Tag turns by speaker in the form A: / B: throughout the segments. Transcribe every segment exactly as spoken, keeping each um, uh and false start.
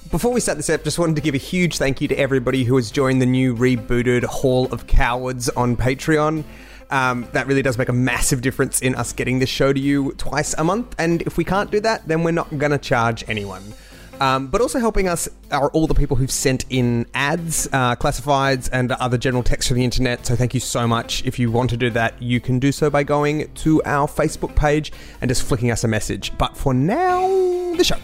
A: Before we start this up, just wanted to give a huge thank you to everybody who has joined the new rebooted Hall of Cowards on Patreon. Um, that really does make a massive difference in us getting this show to you twice a month. And if we can't do that, then we're not going to charge anyone. Um, but also helping us are all the people who've sent in ads, uh, classifieds, and other general text from the internet. So thank you so much. If you want to do that, you can do so by going to our Facebook page and just flicking us a message. But for now, the show.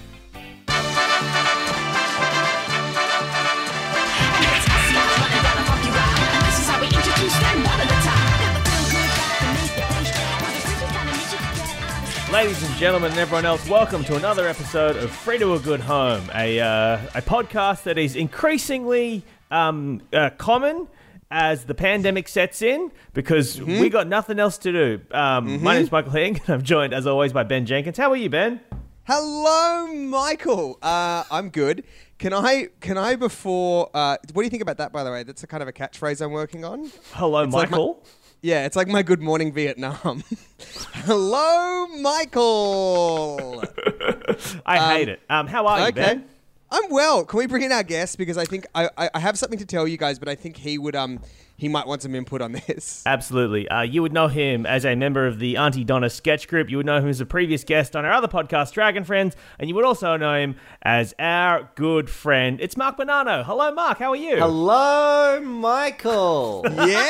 B: Ladies and gentlemen and everyone else, welcome to another episode of Free to a Good Home, a uh, a podcast that is increasingly um, uh, common as the pandemic sets in because mm-hmm. we got nothing else to do. Um, mm-hmm. My name is Michael Hing, and I'm joined, as always, by Ben Jenkins. How are you, Ben?
A: Hello, Michael. Uh, I'm good. Can I, can I before... Uh, what do you think about that, by the way? That's a kind of a catchphrase I'm working on.
B: Hello,
A: it's
B: Michael.
A: Like my, yeah, it's like my Good Morning Vietnam. Hello, Michael.
B: I
A: um,
B: hate it. Um, how are you,
A: okay.
B: Ben?
A: I'm well. Can we bring in our guest? Because I think I, I, I have something to tell you guys, but I think he would um he might want some input on this.
B: Absolutely. Uh, you would know him as a member of the Auntie Donna sketch group. You would know him as a previous guest on our other podcast, Dragon Friends, and you would also know him as our good friend. It's Mark Bonanno. Hello, Mark. How are you?
C: Hello, Michael.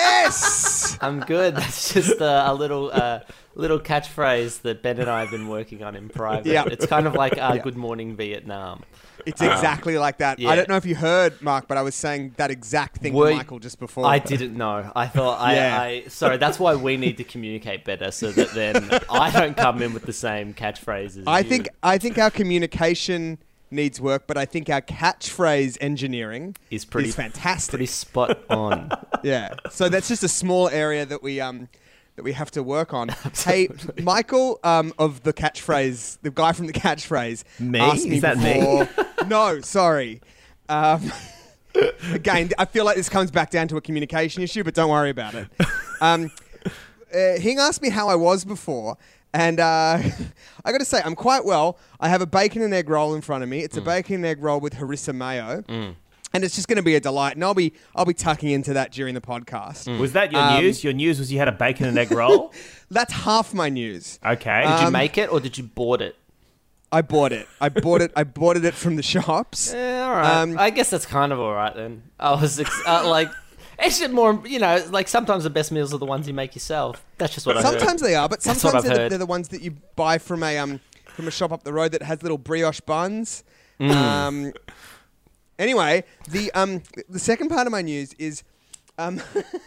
A: Yes.
C: I'm good. That's just uh, a little uh, little catchphrase that Ben and I have been working on in private.
A: Yep.
C: It's kind of like our
A: Yep.
C: Good Morning Vietnam.
A: It's exactly um, like that.
C: Yeah.
A: I don't know if you heard, Mark, but I was saying that exact thing
C: Were,
A: to Michael just before.
C: I didn't know. I thought I,
A: Yeah.
C: I... Sorry, that's why we need to communicate better so that then I don't come in with the same catchphrases.
A: I
C: you.
A: think I think our communication needs work, but I think our catchphrase engineering
C: is pretty
A: is fantastic.
C: Pretty spot on.
A: Yeah. So that's just a small area that we um that we have to work on. Hey, Michael, um, of the catchphrase, the guy from the catchphrase,
B: Me?
A: asked me
B: Is that
A: before,
B: me?
A: No, sorry. Um, again, I feel like this comes back down to a communication issue, but don't worry about it. Um, uh, Hing asked me how I was before, and uh, I got to say, I'm quite well. I have a bacon and egg roll in front of me. It's mm. a bacon and egg roll with harissa mayo.
C: Mm.
A: And it's just going to be a delight, and I'll be I'll be tucking into that during the podcast.
B: Mm. Was that your
A: Um,
B: news? Your news was you had a bacon and egg roll?
A: That's half my news.
B: Okay.
C: Did you
A: Um,
C: make it or did you board it?
A: I bought it. I bought it. I bought it from the shops.
C: Yeah, all right.
A: Um,
C: I guess that's kind of all right then. I was ex- uh, like, it's just more, you know, like sometimes the best meals are the ones you make yourself. That's just what I heard.
A: Sometimes they are, but
C: That's what
A: sometimes
C: I've
A: they're the,
C: heard.
A: they're the ones that you buy from a um from a shop up the road that has little brioche buns.
C: Mm.
A: Um. Anyway, the um the second part of my news is, um,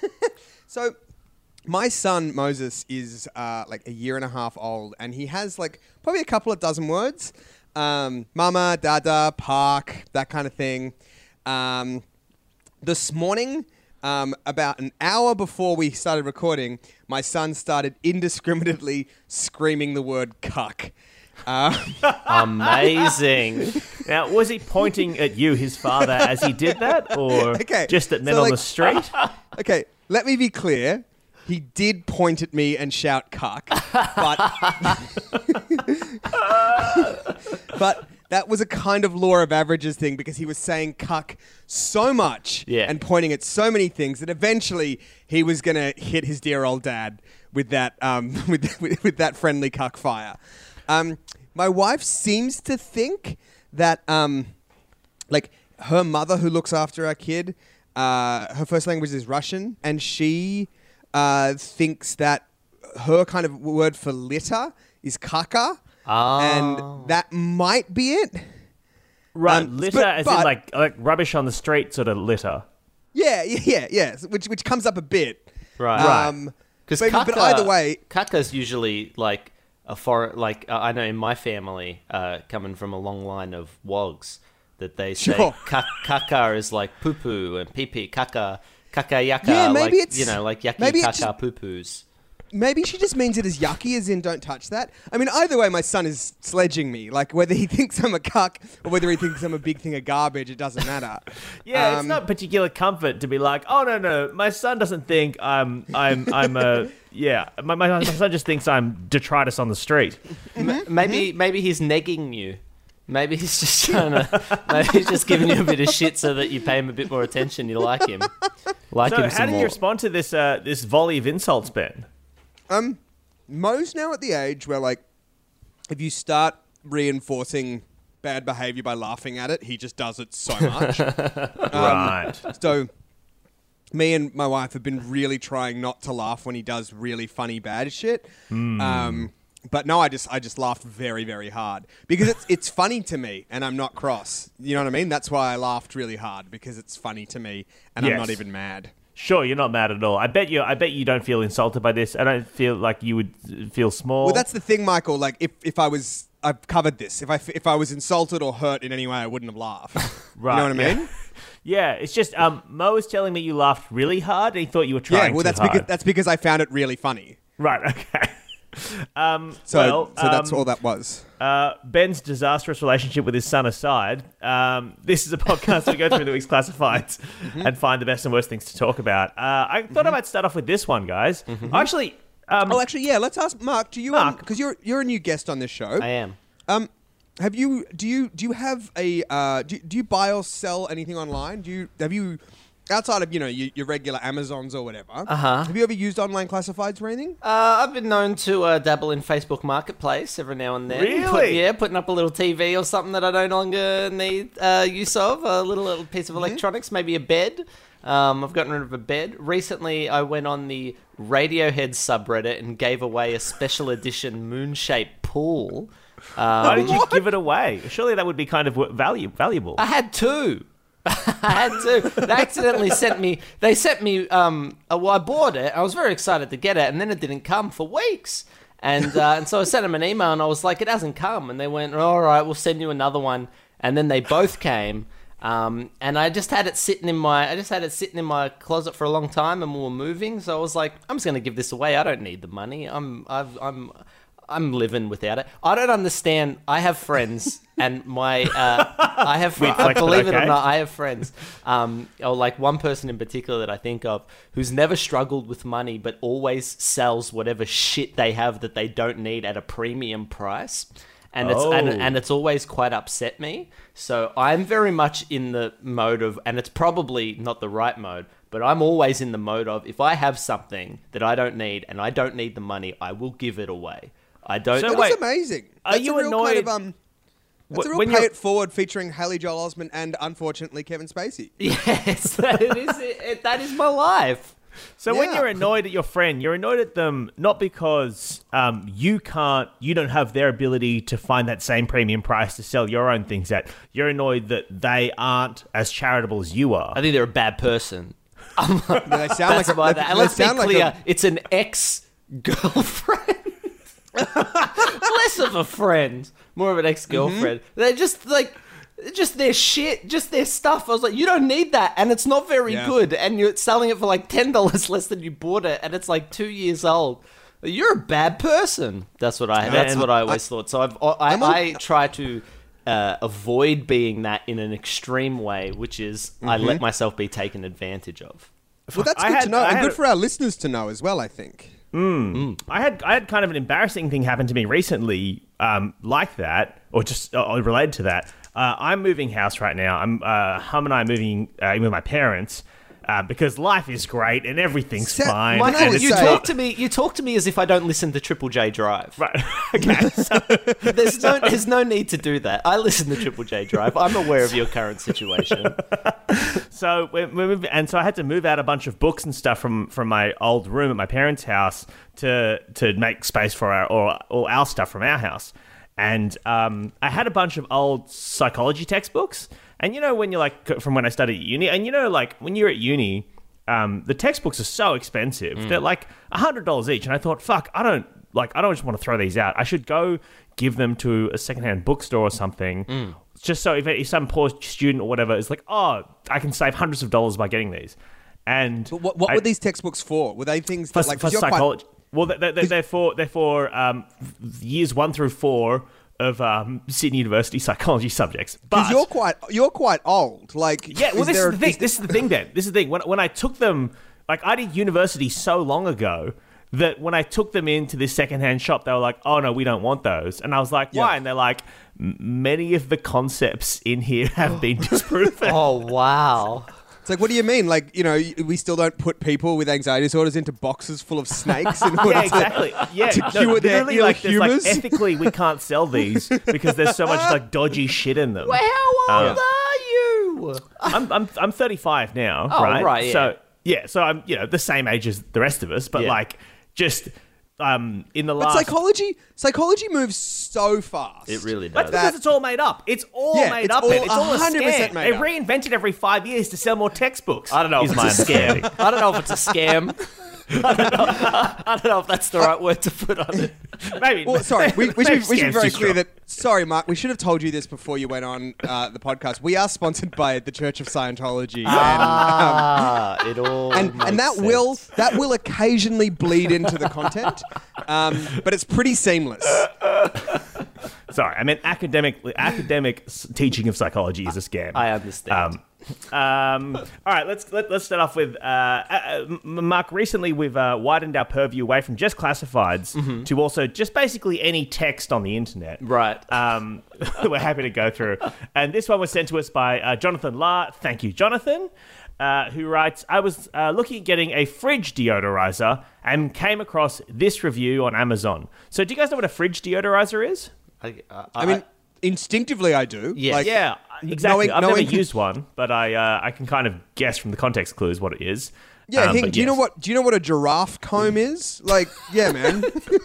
A: so my son Moses is uh like a year and a half old, and he has like probably a couple of dozen words, um, mama, dada, park, that kind of thing. Um, this morning, um, about an hour before we started recording, my son started indiscriminately screaming the word cuck. Uh,
C: Amazing.
B: Now, was he pointing at you, his father, as he did that, or
A: Okay,
B: just at men
A: so,
B: on
A: like-
B: the street?
A: Okay, let me be clear. He did point at me and shout cuck, but but that was a kind of law of averages thing because he was saying cuck so much
C: Yeah.
A: and pointing at so many things that eventually he was going to hit his dear old dad with that um, with, with with that friendly cuck fire. Um, my wife seems to think that um, like her mother, who looks after our kid, uh, her first language is Russian, and she uh, thinks that her kind of word for litter is kaka,
C: Oh.
A: and that might be it.
B: Right,
A: Um,
B: litter
A: but-
B: as in
A: but-
B: like like rubbish on the street sort of litter.
A: Yeah, yeah, yeah, yeah. Which which comes up a bit,
C: Right.
A: Um,
C: Because
A: but, but either way,
C: Kaka's usually like a foreign, like uh, I know in my family, uh, coming from a long line of wogs, that they say
A: Sure.
C: ka- Kaka is like poo poo and pee pee. Kaka, Kaka yaka,
A: Yeah, maybe
C: like,
A: it's-
C: you know, like yucky
A: maybe
C: Kaka
A: it's just-
C: poo poos.
A: maybe she just means it as yucky, as in don't touch that. I mean, either way, my son is sledging me. Like, whether he thinks I'm a cuck or whether he thinks I'm a big thing of garbage, it doesn't matter.
B: Yeah, it's
A: Um,
B: not particular comfort to be like, oh no no, my son doesn't think I'm I'm I'm a yeah, my, my my son just thinks I'm detritus on the street.
C: M- maybe maybe he's negging you. Maybe he's just trying to. Maybe he's just giving you a bit of shit so that you pay him a bit more attention. You like him. Like
B: So
C: him
B: how
C: some
B: did
C: more.
B: you respond to this uh, this volley of insults, Ben?
A: Um, Mo's now at the age where, like, if you start reinforcing bad behavior by laughing at it, he just does it so much. um,
B: Right.
A: So, me and my wife have been really trying not to laugh when he does really funny bad shit.
B: Hmm.
A: Um, but no, I just I just laughed very very hard because it's it's funny to me and I'm not cross. You know what I mean? That's why I laughed really hard because it's funny to me and I'm
B: Yes.
A: not even mad.
B: Sure, you're not mad at all. I bet you. I bet you don't feel insulted by this. I don't feel like you would feel small.
A: Well, that's the thing, Michael. Like, if, if I was, I've covered this. If I if I was insulted or hurt in any way, I wouldn't have laughed.
B: right.
A: You know what I
B: yeah.
A: mean?
B: Yeah, it's just um, Mo was telling me you laughed really hard. And he thought you were trying.
A: Yeah. Well,
B: too
A: that's
B: hard.
A: because that's because I found it really funny.
B: Right. Okay. Um,
A: So
B: well,
A: so that's
B: um,
A: all that was.
B: Uh, Ben's disastrous relationship with his son aside, um, this is a podcast where we go through the week's classifieds
A: Mm-hmm.
B: and find the best and worst things to talk about. Uh, I thought I might start off with this one, guys. Actually, um,
A: Oh, actually, yeah. Let's ask Mark. Do you,
B: Mark.
A: because you're you're a new guest on this show.
C: I am.
A: Um, have you do you do you have a uh do, do you buy or sell anything online? Do you have you outside of you know your, your regular Amazons or whatever?
C: Uh-huh.
A: Have you ever used online classifieds for anything?
C: Uh, I've been known to uh, dabble in Facebook Marketplace every now and then.
B: Really?
C: Put, yeah, putting up a little T V or something that I no longer need uh, use of, a little, little piece of electronics, maybe a bed. Um, I've gotten rid of a bed. Recently, I went on the Radiohead subreddit and gave away a special edition moon-shaped pool. Um,
B: why did you give it away? Surely that would be kind of w- value, valuable.
C: I had two. I had to. They accidentally sent me. They sent me. Um, uh, well, I bought it. I was very excited to get it, and then it didn't come for weeks. And uh, and so I sent them an email, and I was like, "It hasn't come." And they went, "All right, we'll send you another one." And then they both came. Um, and I just had it sitting in my. I just had it sitting in my closet for a long time, and we were moving. So I was like, "I'm just going to give this away. I don't need the money. I'm. I've. I'm." I'm living without it. I don't understand. I have friends, and my uh, I have.
B: Weird flex, but
C: believe it
B: okay.
C: or not, I have friends, um, or like one person in particular that I think of, who's never struggled with money, but always sells whatever shit they have that they don't need at a premium price, and it's
B: Oh.
C: and, and it's always quite upset me. So I'm very much in the mode of, and it's probably not the right mode, but I'm always in the mode of, if I have something that I don't need and I don't need the money, I will give it away. I don't.
B: So
A: That's
B: wait,
A: amazing.
B: are
A: That's
B: you
A: a real
B: annoyed-
A: Kind of, um, that's a
B: Wh-
A: real
B: when
A: pay
B: you're-
A: it forward featuring Haley Joel Osment and unfortunately Kevin Spacey.
C: Yes, that is it, it, that is my life.
B: So when
A: Yeah.
B: you're annoyed at your friend, you're annoyed at them not because um, you can't, you don't have their ability to find that same premium price to sell your own things at. You're annoyed that they aren't as charitable as you are.
C: I think they're a bad person.
A: Yeah, they sound
C: That's
A: like
C: why
A: a,
C: that.
A: they,
C: And
A: they
C: let's be
A: sound like
C: clear,
A: a-
C: it's an ex-girlfriend. Less of a friend, more of an ex-girlfriend.
A: Mm-hmm.
C: They're just like, just their shit, just their stuff. I was like, you don't need that, and it's not very
A: Yeah.
C: good, and you're selling it for like ten dollars less than you bought it, and it's like two years old. You're a bad person. That's what I. That's
B: and
C: what I always thought. So I've, I,
A: I'm on-
C: I try to. Uh, avoid being that in an extreme way, which is I
A: Mm-hmm.
C: let myself be taken advantage of.
A: Well, that's
B: I
A: good
B: had-
A: to know,
B: I
A: and
B: had
A: good
B: a-
A: for our listeners to know as well, I think.
B: I had I had kind of an embarrassing thing happen to me recently, um, like that, or just uh, related to that. Uh, I'm moving house right now. I'm uh, Hum and I are moving uh, in with my parents uh, because life is great and everything's
A: Sa-
B: fine.
A: Michael,
B: and
C: Michael,
B: it's
C: you
A: say-
C: talk to me. You talk to me as if I don't listen to Triple J Drive.
B: right. Okay. So,
C: There's no, there's no need to do that. I listen to Triple J Drive. I'm aware of your current situation.
B: so we're, we're moving, and so I had to move out a bunch of books and stuff from, from my old room at my parents' house to to make space for our or all our stuff from our house. And um, I had a bunch of old psychology textbooks. And you know, when you're like, from when I studied at uni, and you know, like when you're at uni, um, the textbooks are so expensive.
C: Mm.
B: They're like one hundred dollars each. And I thought, fuck, I don't, like, I don't just want to throw these out. I should go give them to a secondhand bookstore or something.
C: Mm.
B: Just so if, if some poor student or whatever is like, oh, I can save hundreds of dollars by getting these. And
A: But what, what
B: I-
A: were these textbooks for? Were they things
B: for,
A: that, like,
B: for
A: 'cause you're quite-
B: psychology? Well, they, they, they're for they're for um, years one through four of um, Sydney University psychology subjects.
A: Because
B: But
A: you're quite you're quite old. Like,
B: yeah, well, this
A: there
B: is the thing. This is the thing. Then this is the thing. When when I took them, like I did university so long ago that when I took them into this secondhand shop, they were like, "Oh no, we don't want those." And I was like, "Why?"
A: Yeah.
B: And they're like, "Many of the concepts in here have been disproven."
C: Oh, wow.
A: It's like, what do you mean? Like, you know, we still don't put people with anxiety disorders into boxes full of snakes in order
B: Yeah,
A: to...
B: exactly. Yeah,
A: to
B: no,
A: cure their
B: literally,
A: ill
B: like, there's, like,
A: humours?
B: ethically, we can't sell these because there's so much like dodgy shit in them.
C: Well, how old
B: Uh,
C: are you?
B: I'm I'm I'm thirty-five now,
C: Oh,
B: right?
C: right, yeah.
B: So yeah, so I'm you know the same age as the rest of us, but
C: Yeah.
B: like just um in the
A: But
B: last.
A: psychology, psychology moves so fast.
C: It really
B: That's
C: does.
B: because it's all made up. It's all
A: Yeah,
B: made
A: it's
B: up.
A: all
B: man. It's all a
A: one hundred percent
B: scam.
A: made
B: They
A: up.
B: reinvent it every five years to sell more textbooks.
C: I don't know
B: is
C: if
B: my
C: it's a scam.
B: understanding.
C: I don't know if it's a scam. I don't know, I don't know if that's the right word to put on it.
B: Maybe.
A: Well, sorry, we, we,
B: maybe
A: should, we should be
B: scam's
A: very
B: too
A: clear
B: strong.
A: that... Sorry, Mark, we should have told you this before you went on uh, the podcast. We are sponsored by the Church of Scientology.
C: Ah, it all
A: and, and,
C: makes
A: and that
C: sense.
A: will that will occasionally bleed into the content, um, but it's pretty seamless.
B: Sorry, I mean academic academic s- teaching of psychology is a scam.
C: I understand.
B: Um, um, all right, let's let, let's start off with uh, uh, M- Mark. Recently, we've uh, widened our purview away from just classifieds
C: Mm-hmm.
B: to also just basically any text on the internet.
C: Right.
B: Um, we're happy to go through, and this one was sent to us by uh, Jonathan La. Thank you, Jonathan. Uh, who writes, I was uh, looking at getting a fridge deodorizer and came across this review on Amazon. So do you guys know what a fridge deodorizer is?
C: I, uh,
A: I mean, instinctively, I do.
C: Yes.
A: Like,
B: Yeah, exactly.
A: knowing-
B: I've
A: knowing-
B: never used one, but I uh, I can kind of guess from the context clues what it is.
A: Yeah,
B: Um,
A: Hing,
B: but
A: do you know
B: yes.
A: what? Do you know what a giraffe comb is? Like, yeah, man.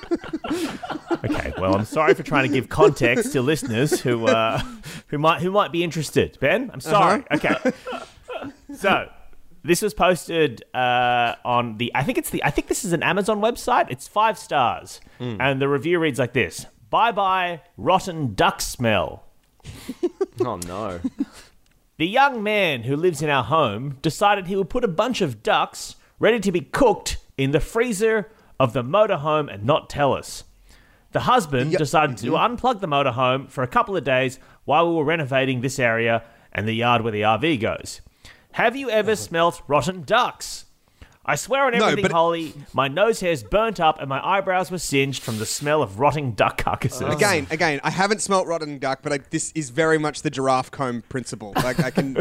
B: Okay, well, I'm sorry for trying to give context to listeners who uh, who might who might be interested. Ben, I'm sorry.
A: Uh-huh.
B: Okay, so this was posted uh, on the. I think it's the. I think this is an Amazon website. It's five stars, and the review reads like this: "Bye bye, rotten duck smell."
C: oh, no.
B: The young man who lives in our home decided he would put a bunch of ducks ready to be cooked in the freezer of the motorhome and not tell us. The husband
A: Yep.
B: decided to unplug the motorhome for a couple of days while we were renovating this area and the yard where the R V goes. Have you ever smelt rotten ducks? I swear on
A: No,
B: everything
A: but-
B: holy, my nose hairs burnt up and my eyebrows were singed from the smell of rotting duck carcasses.
A: Again, again, I haven't smelt rotten duck, but I, this is very much the giraffe comb principle. Like, I can,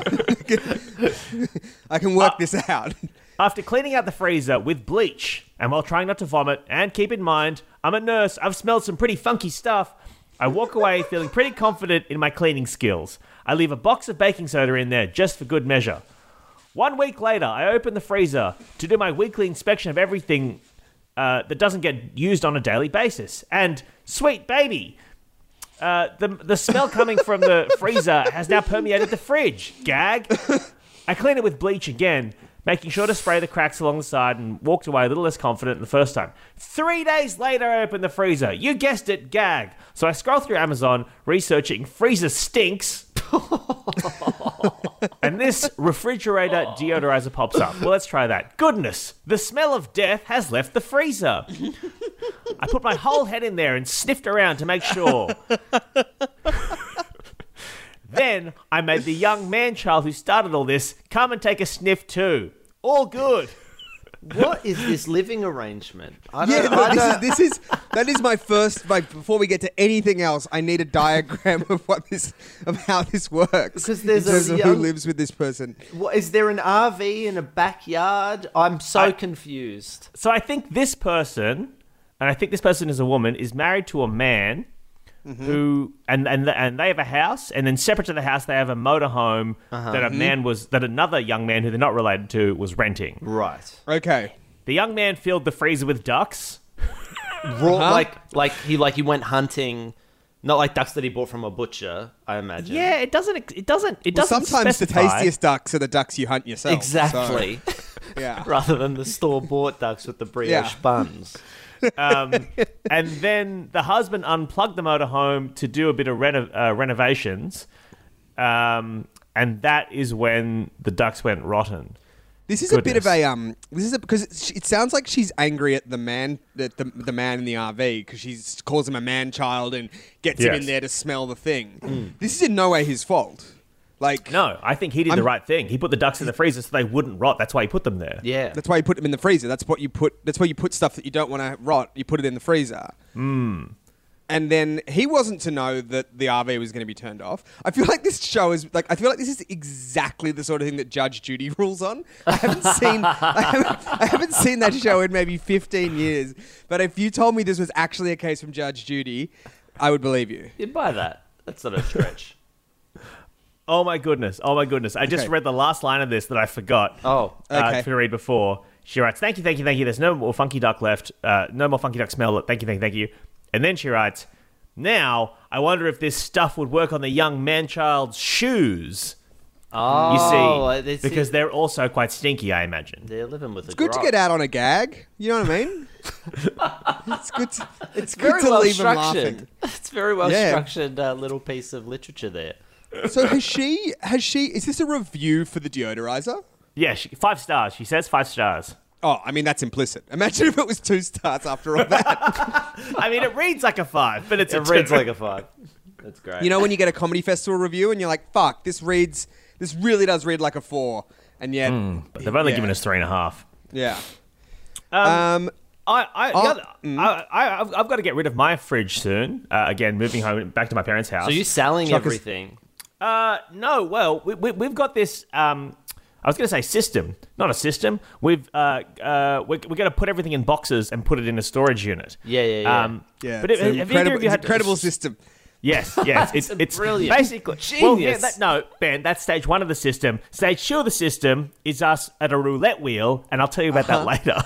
A: I can work this out.
B: After cleaning out the freezer with bleach, and while trying not to vomit, and keep in mind, I'm a nurse, I've smelled some pretty funky stuff, I walk away feeling pretty confident in my cleaning skills. I leave a box of baking soda in there just for good measure. One week later, I open the freezer to do my weekly inspection of everything uh, that doesn't get used on a daily basis. And, sweet baby, uh, the, the smell coming from the freezer has now permeated the fridge. Gag. I clean it with bleach again, making sure to spray the cracks along the side, and walked away a little less confident than the first time. Three days later, I open the freezer. You guessed it, gag. So I scroll through Amazon, researching freezer stinks. And this refrigerator deodorizer pops up. Well, let's try that. Goodness, the smell of death has left the freezer. I put my whole head in there and sniffed around to make sure. Then I made the young man-child who started all this come and take a sniff too. All good.
C: What is this living arrangement? I
A: Yeah,
C: don't,
A: no,
C: I
A: this is
C: don't,
A: this is that is my first. Like, before we get to anything else, I need a diagram of what this of how this works.
C: Because there's
A: in terms
C: a
A: of who
C: young-
A: lives with this person.
C: what, is there an R V in a backyard? I'm so
B: I-
C: confused.
B: So I think this person, and I think this person is a woman, is married to a man who, and, and and they have a house, and then separate to the house they have a motorhome that a man was, that another young man who they're not related to was renting.
C: Right.
A: Okay.
B: The young man filled the freezer with ducks.
C: Raw, like like he like he went hunting, not like ducks that he bought from a butcher. I imagine.
B: Yeah, it doesn't. It doesn't. It
A: Well,
B: doesn't.
A: sometimes the
B: specify.
A: tastiest ducks are the ducks you hunt yourself.
C: Exactly.
A: So, yeah.
C: Rather than the store bought ducks with the brioche
A: Yeah.
C: buns.
B: Um, and then the husband unplugged the motorhome to do a bit of reno- uh, renovations, um, and that is when the ducks went rotten.
A: This is a bit of
B: Goodness.
A: a um. This is a because it, it sounds like she's angry at the man, the the, the man in the R V, because she calls him a man child and gets him
B: Yes.
A: in there to smell the thing. This is in no way his fault.
D: Like,
B: No, I think he did
D: I'm-
B: the right thing. He put the ducks in the freezer so they wouldn't rot. That's why he put them there.
C: Yeah.
D: that's why you put them in the freezer. That's what you put. That's where you put stuff that you don't want to rot. You put it in the freezer.
B: Mm.
D: And then he wasn't to know that the R V was going to be turned off. I feel like this show is like I feel like this is exactly the sort of thing that Judge Judy rules on. I haven't seen I haven't, I haven't seen that show in maybe fifteen years. But if you told me this was actually a case from Judge Judy, I would believe you.
C: You'd buy that. That's not a stretch.
B: Oh my goodness. Oh my goodness. I just
D: Okay.
B: read the last line of this that I forgot
C: Oh.
B: uh,
D: Okay.
B: to read before. She writes, thank you, thank you, thank you. There's no more funky duck left. Uh, no more funky duck smell. Thank you, thank you, thank you. And then she writes, now I wonder if this stuff would work on the young man-child's shoes.
C: Oh,
B: You see,
C: it's-
B: because they're also quite stinky, I imagine.
C: they're living with
D: It's good to get out on a gag. You know what I mean? it's good. To, it's good
C: Very
D: to
C: well
D: leave them
C: structured.
D: laughing.
C: It's very well
D: Yeah.
C: structured uh, little piece of literature there.
D: So has she? Has she? Is this a review for the deodorizer?
B: Yeah, she, five stars. She says five stars.
D: Oh, I mean that's implicit. Imagine if it was two stars after all that.
B: I mean, it reads like a five, but it's
C: It
B: a
C: reads
B: two.
C: like a five. That's great.
D: You know when you get a comedy festival review and you're like, "Fuck, this reads. This really does read like a four," and yet
B: But they've only
D: yeah.
B: given us three and a half.
D: Yeah.
B: Um,
D: Um.
B: I, I,
D: Oh,
B: the other- I, I, I've, I've got to get rid of my fridge soon. Uh, again, moving home back to my parents' house.
C: so you're selling
D: Chuck is-
C: everything.
B: Uh, no, well, we, we, we've got this. Um, I was going to say system, not a system. We've uh, uh, we're, we're going to put everything in boxes and put it in a storage unit.
C: Yeah, yeah, yeah.
B: Um,
D: Yeah.
B: But
D: it's
B: have
D: an
B: either
D: incredible,
B: of you
D: it's
B: had
D: an incredible system.
B: Yes, yes, it's
C: That's
B: it's
C: brilliant.
B: basically Well, yeah,
C: Genius.
B: that, no, Ben, that's stage one of the system. Stage two of the system is us at a roulette wheel, and I'll tell you about
C: Uh-huh.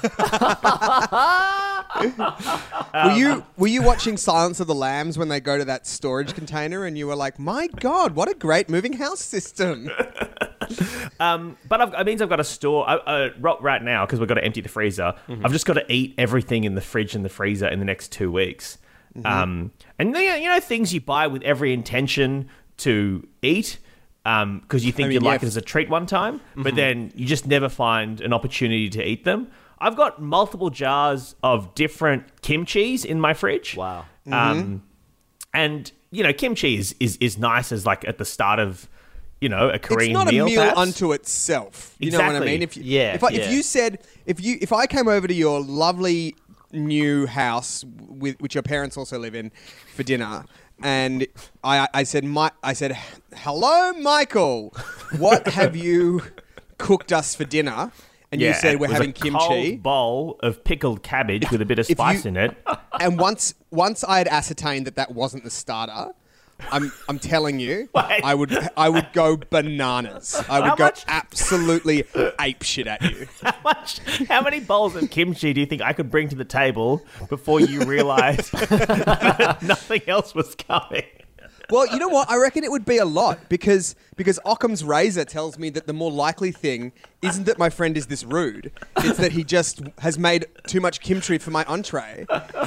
B: that later.
D: Were you were you watching Silence of the Lambs when they go to that storage container and you were like, "My God, what a great moving house system!"
B: Um, but I've, it means I've got to store uh, uh, ro- right now because we've got to empty the freezer.
C: Mm-hmm.
B: I've just got to eat everything in the fridge and the freezer in the next two weeks.
C: Mm-hmm.
B: Um, and you know, you know things you buy with every intention to eat because you think
D: I mean,
B: you like
D: yeah.
B: it as a treat one time,
C: Mm-hmm.
B: but then you just never find an opportunity to eat them. I've got multiple jars of different kimchis in my fridge.
C: Wow.
B: Um, and you know, kimchi is, is is nice as like at the start of you know a Korean
D: It's not
B: meal.
D: a meal
B: perhaps.
D: unto itself. You know what I
B: Exactly.
D: mean? If you,
C: Yeah,
D: if, I,
C: yeah.
D: if you said if you if I came over to your lovely new house with which your parents also live in for dinner, and I I said my I said hello Michael, what have you cooked us for dinner? And you said
B: it
D: we're
B: was
D: having
B: a
D: kimchi.
B: cold bowl of pickled cabbage with a bit of
D: If
B: spice
D: you-
B: in it.
D: And once once I had ascertained that that wasn't the starter, I'm I'm telling you,
B: Wait.
D: I would I would go bananas. I would
B: How
D: go
B: much?
D: absolutely ape shit at you.
B: How much? How many bowls of kimchi do you think I could bring to the table before you realised that nothing else was coming?
D: Well, you know what? I reckon it would be a lot because because Occam's razor tells me that the more likely thing isn't that my friend is this rude; it's that he just has made too much kimchi for my entree.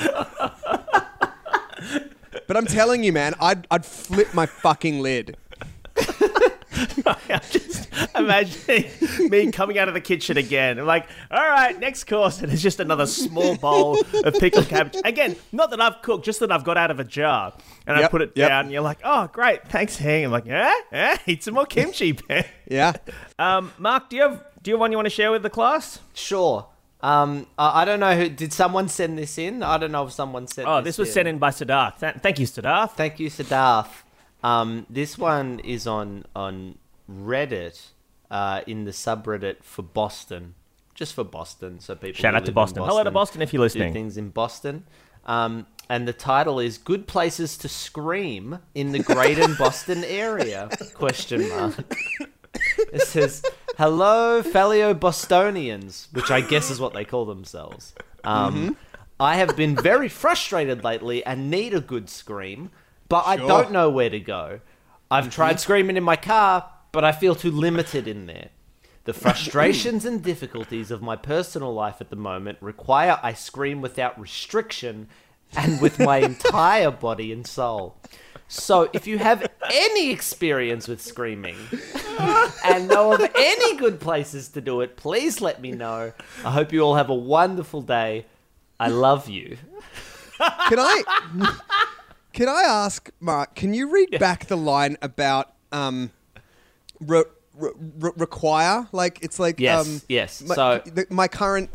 D: But I'm telling you, man, I'd I'd flip my fucking lid.
B: I'm just imagining me coming out of the kitchen again. I'm like, all right, next course. And it's just another small bowl of pickled cabbage. Again, not that I've cooked, just that I've got out of a jar. And I
D: Yep,
B: put it
D: yep.
B: down. And you're like, oh, great. Thanks, Hang. I'm like, yeah, yeah, eat some more kimchi, man.
D: Yeah.
B: Um, Mark, do you have do you have one you want to share with the class?
C: Sure. Um, I I don't know who. Did someone send this in? I don't know if someone sent.
B: Oh, this was sent in by Siddharth. Th- thank you, Siddharth.
C: Thank you, Siddharth. Um, this one is on on Reddit, uh, in the subreddit for Boston, just for Boston, so people.
B: Shout
C: who
B: out to
C: live in
B: Boston. Hello to Boston if you're
C: do
B: listening.
C: things in Boston. Um, and the title is "Good Places to Scream in the Greater Boston Area?" Question mark. It says, "Hello, fellow Bostonians," which I guess is what they call themselves. Um, I have been very frustrated lately and need a good scream, but I
D: Sure.
C: don't know where to go. I've tried screaming in my car, but I feel too limited in there. The frustrations and difficulties of my personal life at the moment require I scream without restriction and with my entire body and soul. So if you have any experience with screaming and know of any good places to do it, please let me know. I hope you all have a wonderful day. I love you.
D: Can I? Can I ask Mark? Can you read back the line about um, re- re- re- require? Like it's like
C: Yes,
D: um,
C: yes.
D: My,
C: So-
D: the, my current.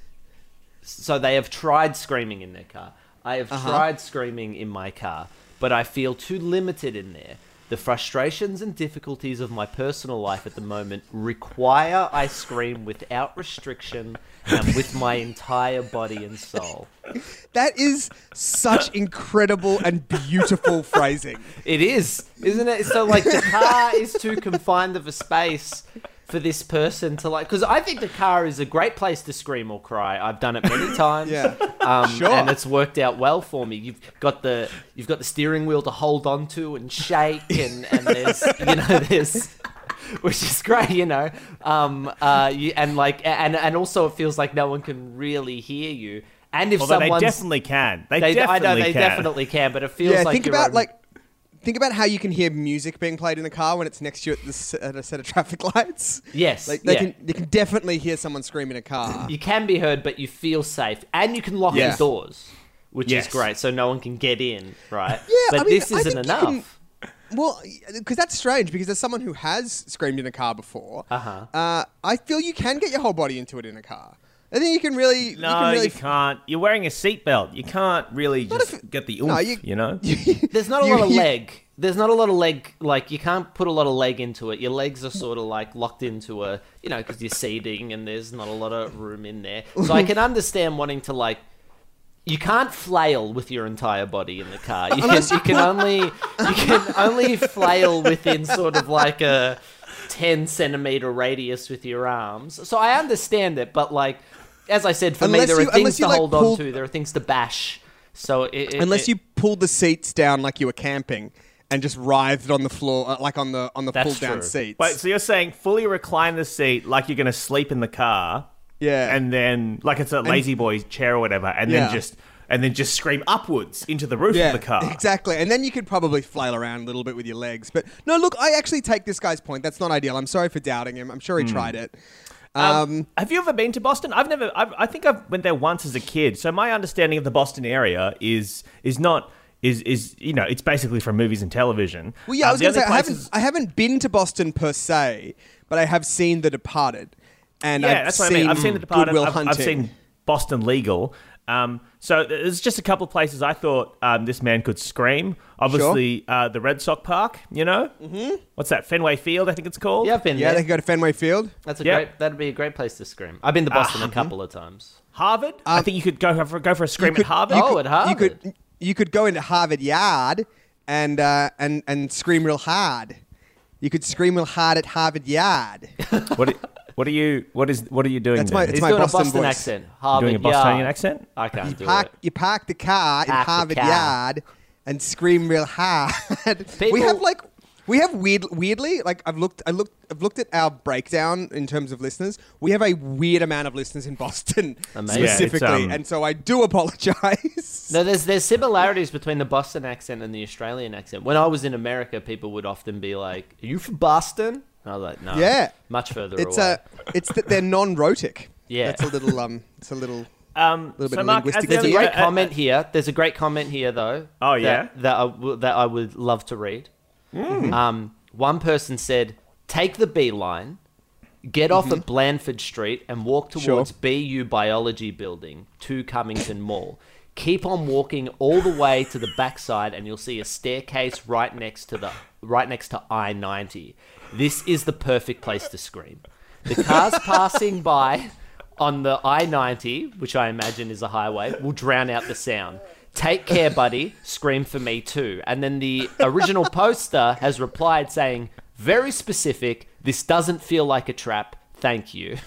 C: So they have tried screaming in their car. I have
D: Uh-huh.
C: tried screaming in my car, but I feel too limited in there. The frustrations and difficulties of my personal life at the moment require I scream without restriction and with my entire body and soul.
D: That is such incredible and beautiful phrasing.
C: It is, isn't it? So, like, the car is too confined of a space for this person to, like... Because I think the car is a great place to scream or cry. I've done it many times.
D: Yeah.
C: Um,
D: Sure.
C: And it's worked out well for me. You've got the you've got the steering wheel to hold on to and shake, and, and there's, you know, there's... Which is great, you know. Um, uh, you, and, like, and, and also it feels like no one can really hear you. And if
B: Although
C: someone's...
B: they definitely can. They,
C: They,
B: definitely
C: I know they
B: can.
C: definitely can, but it feels
D: Yeah,
C: like
D: think
C: your
D: about
C: own-
D: like think about how you can hear music being played in a car when it's next to you at, the, s- at a set of traffic lights.
C: Yes,
D: Like they
C: yeah.
D: can, you can definitely hear someone scream in a car.
C: You can be heard, but you feel safe, and you can lock
D: Yeah.
C: the doors, which
B: Yes.
C: is great, so no one can get in, right?
D: Yeah,
C: but
D: I mean,
C: this
D: I
C: isn't
D: think you
C: enough.
D: can- Well, because that's strange. Because as someone who has screamed in a car before,
C: Uh-huh.
D: uh, I feel you can get your whole body into it in a car. I think you can really. you
B: No,
D: can really
B: you can't. You're wearing a seatbelt. You can't really
D: Not
B: just
D: if-
B: get the
D: no,
B: oomph,
D: you-
B: you, know?
C: There's not a
D: You-
C: lot of
D: you-
C: leg. There's not a lot of leg. Like you can't put a lot of leg into it. Your legs are sort of like locked into a, you know, because you're seating and there's not a lot of room in there. So I can understand wanting to like. You can't flail with your entire body in the car. You can, you can only you can only flail within sort of like a ten centimeter radius with your arms. So I understand it, but like as I said, for me
D: Unless
C: there are
D: you-
C: things
D: unless you,
C: to
D: like,
C: hold
D: pull-
C: on to. There are things to bash. So it, it,
D: Unless
C: it-
D: you pulled the seats down like you were camping and just writhed on the floor, uh, like on the on the
C: That's
D: pulled down
C: true.
D: seats.
B: Wait, so you're saying fully recline the seat like you're going to sleep in the car,
D: yeah,
B: and then like it's a lazy boy chair or whatever, and
D: Yeah.
B: then just and then just scream upwards into the roof
D: yeah,
B: of the car.
D: exactly. And then you could probably flail around a little bit with your legs. But no, look, I actually take this guy's point. That's not ideal. I'm sorry for doubting him. I'm sure he tried it. Um,
B: Um, have you ever been to Boston? I've never. I've, I think I went there once as a kid. So my understanding of the Boston area is is not is is you know it's basically from movies and television.
D: Well, yeah, I
B: Um,
D: was
B: the
D: going to say
B: other
D: I
B: places-
D: haven't I haven't been to Boston per se, but I have seen The Departed, and
B: Yeah,
D: I've
B: that's
D: seen
B: what I mean. I've seen The Departed.
D: Good Will
B: I've,
D: Hunting.
B: I've seen Boston Legal. Um, so there's just a couple of places I thought um, this man could scream. Obviously, uh, the Red Sox Park. You know, mm-hmm. What's that? Fenway Field, I think it's called.
C: yeah, I've been
D: Yeah,
C: there.
D: they could go to Fenway Field.
C: That's a
B: Yeah.
C: great. That'd be a great place to scream. I've been to Boston
B: Ah,
C: a couple of times.
B: Harvard. I think you could go for go for a scream
D: You could-
B: at Harvard.
D: you
C: Oh,
D: could-
C: at Harvard.
D: You could you could go into Harvard Yard and uh, and and scream real hard. You could scream real hard at Harvard Yard.
B: What? What are you? What is? What are you doing?
D: That's
B: there?
D: my- it's
C: He's
D: my
C: doing
D: Boston
C: a Boston
D: voice.
C: accent. Harvard
B: doing a Bostonian
C: Yard.
B: accent.
C: I can't
D: You
C: do
D: park
C: it.
D: you park the car in
C: Park the
D: Harvard
C: car.
D: Yard and scream real hard. we
C: People-
D: have like we have weird weirdly like I've looked I looked I've looked at our breakdown in terms of listeners. We have a weird amount of listeners in Boston
C: Amazing.
B: Yeah, it's,
D: specifically,
B: um,
D: and so I do apologize.
C: No, there's there's similarities between the Boston accent and the Australian accent. When I was in America, people would often be like, "Are you from Boston?" And I was like, "No,
D: Yeah.
C: much further
D: It's
C: away."
D: a it's that they're non-rhotic.
C: Yeah.
D: That's a little um it's a little
B: Um,
D: Little bit
B: so
D: of
B: Mark,
D: linguistic
B: as the
C: There's a
B: only-
C: great
B: uh, uh,
C: comment here. There's a great comment here, though.
B: Oh,
C: that-
B: yeah?
C: that I w- that I would love to read.
D: Mm-hmm.
C: Um, one person said, "Take the B line, get off at Blandford Street, and walk
D: Mm-hmm. Sure.
C: towards B U Biology Building to Cummington Mall. Keep on walking all the way to the backside, and you'll see a staircase right next to the right next to I ninety. This is the perfect place to scream. The cars passing by on the I ninety, which I imagine is a highway, will drown out the sound. Take care, buddy. Scream for me too." And then the original poster has replied saying, "Very specific. This doesn't feel like a trap. Thank you."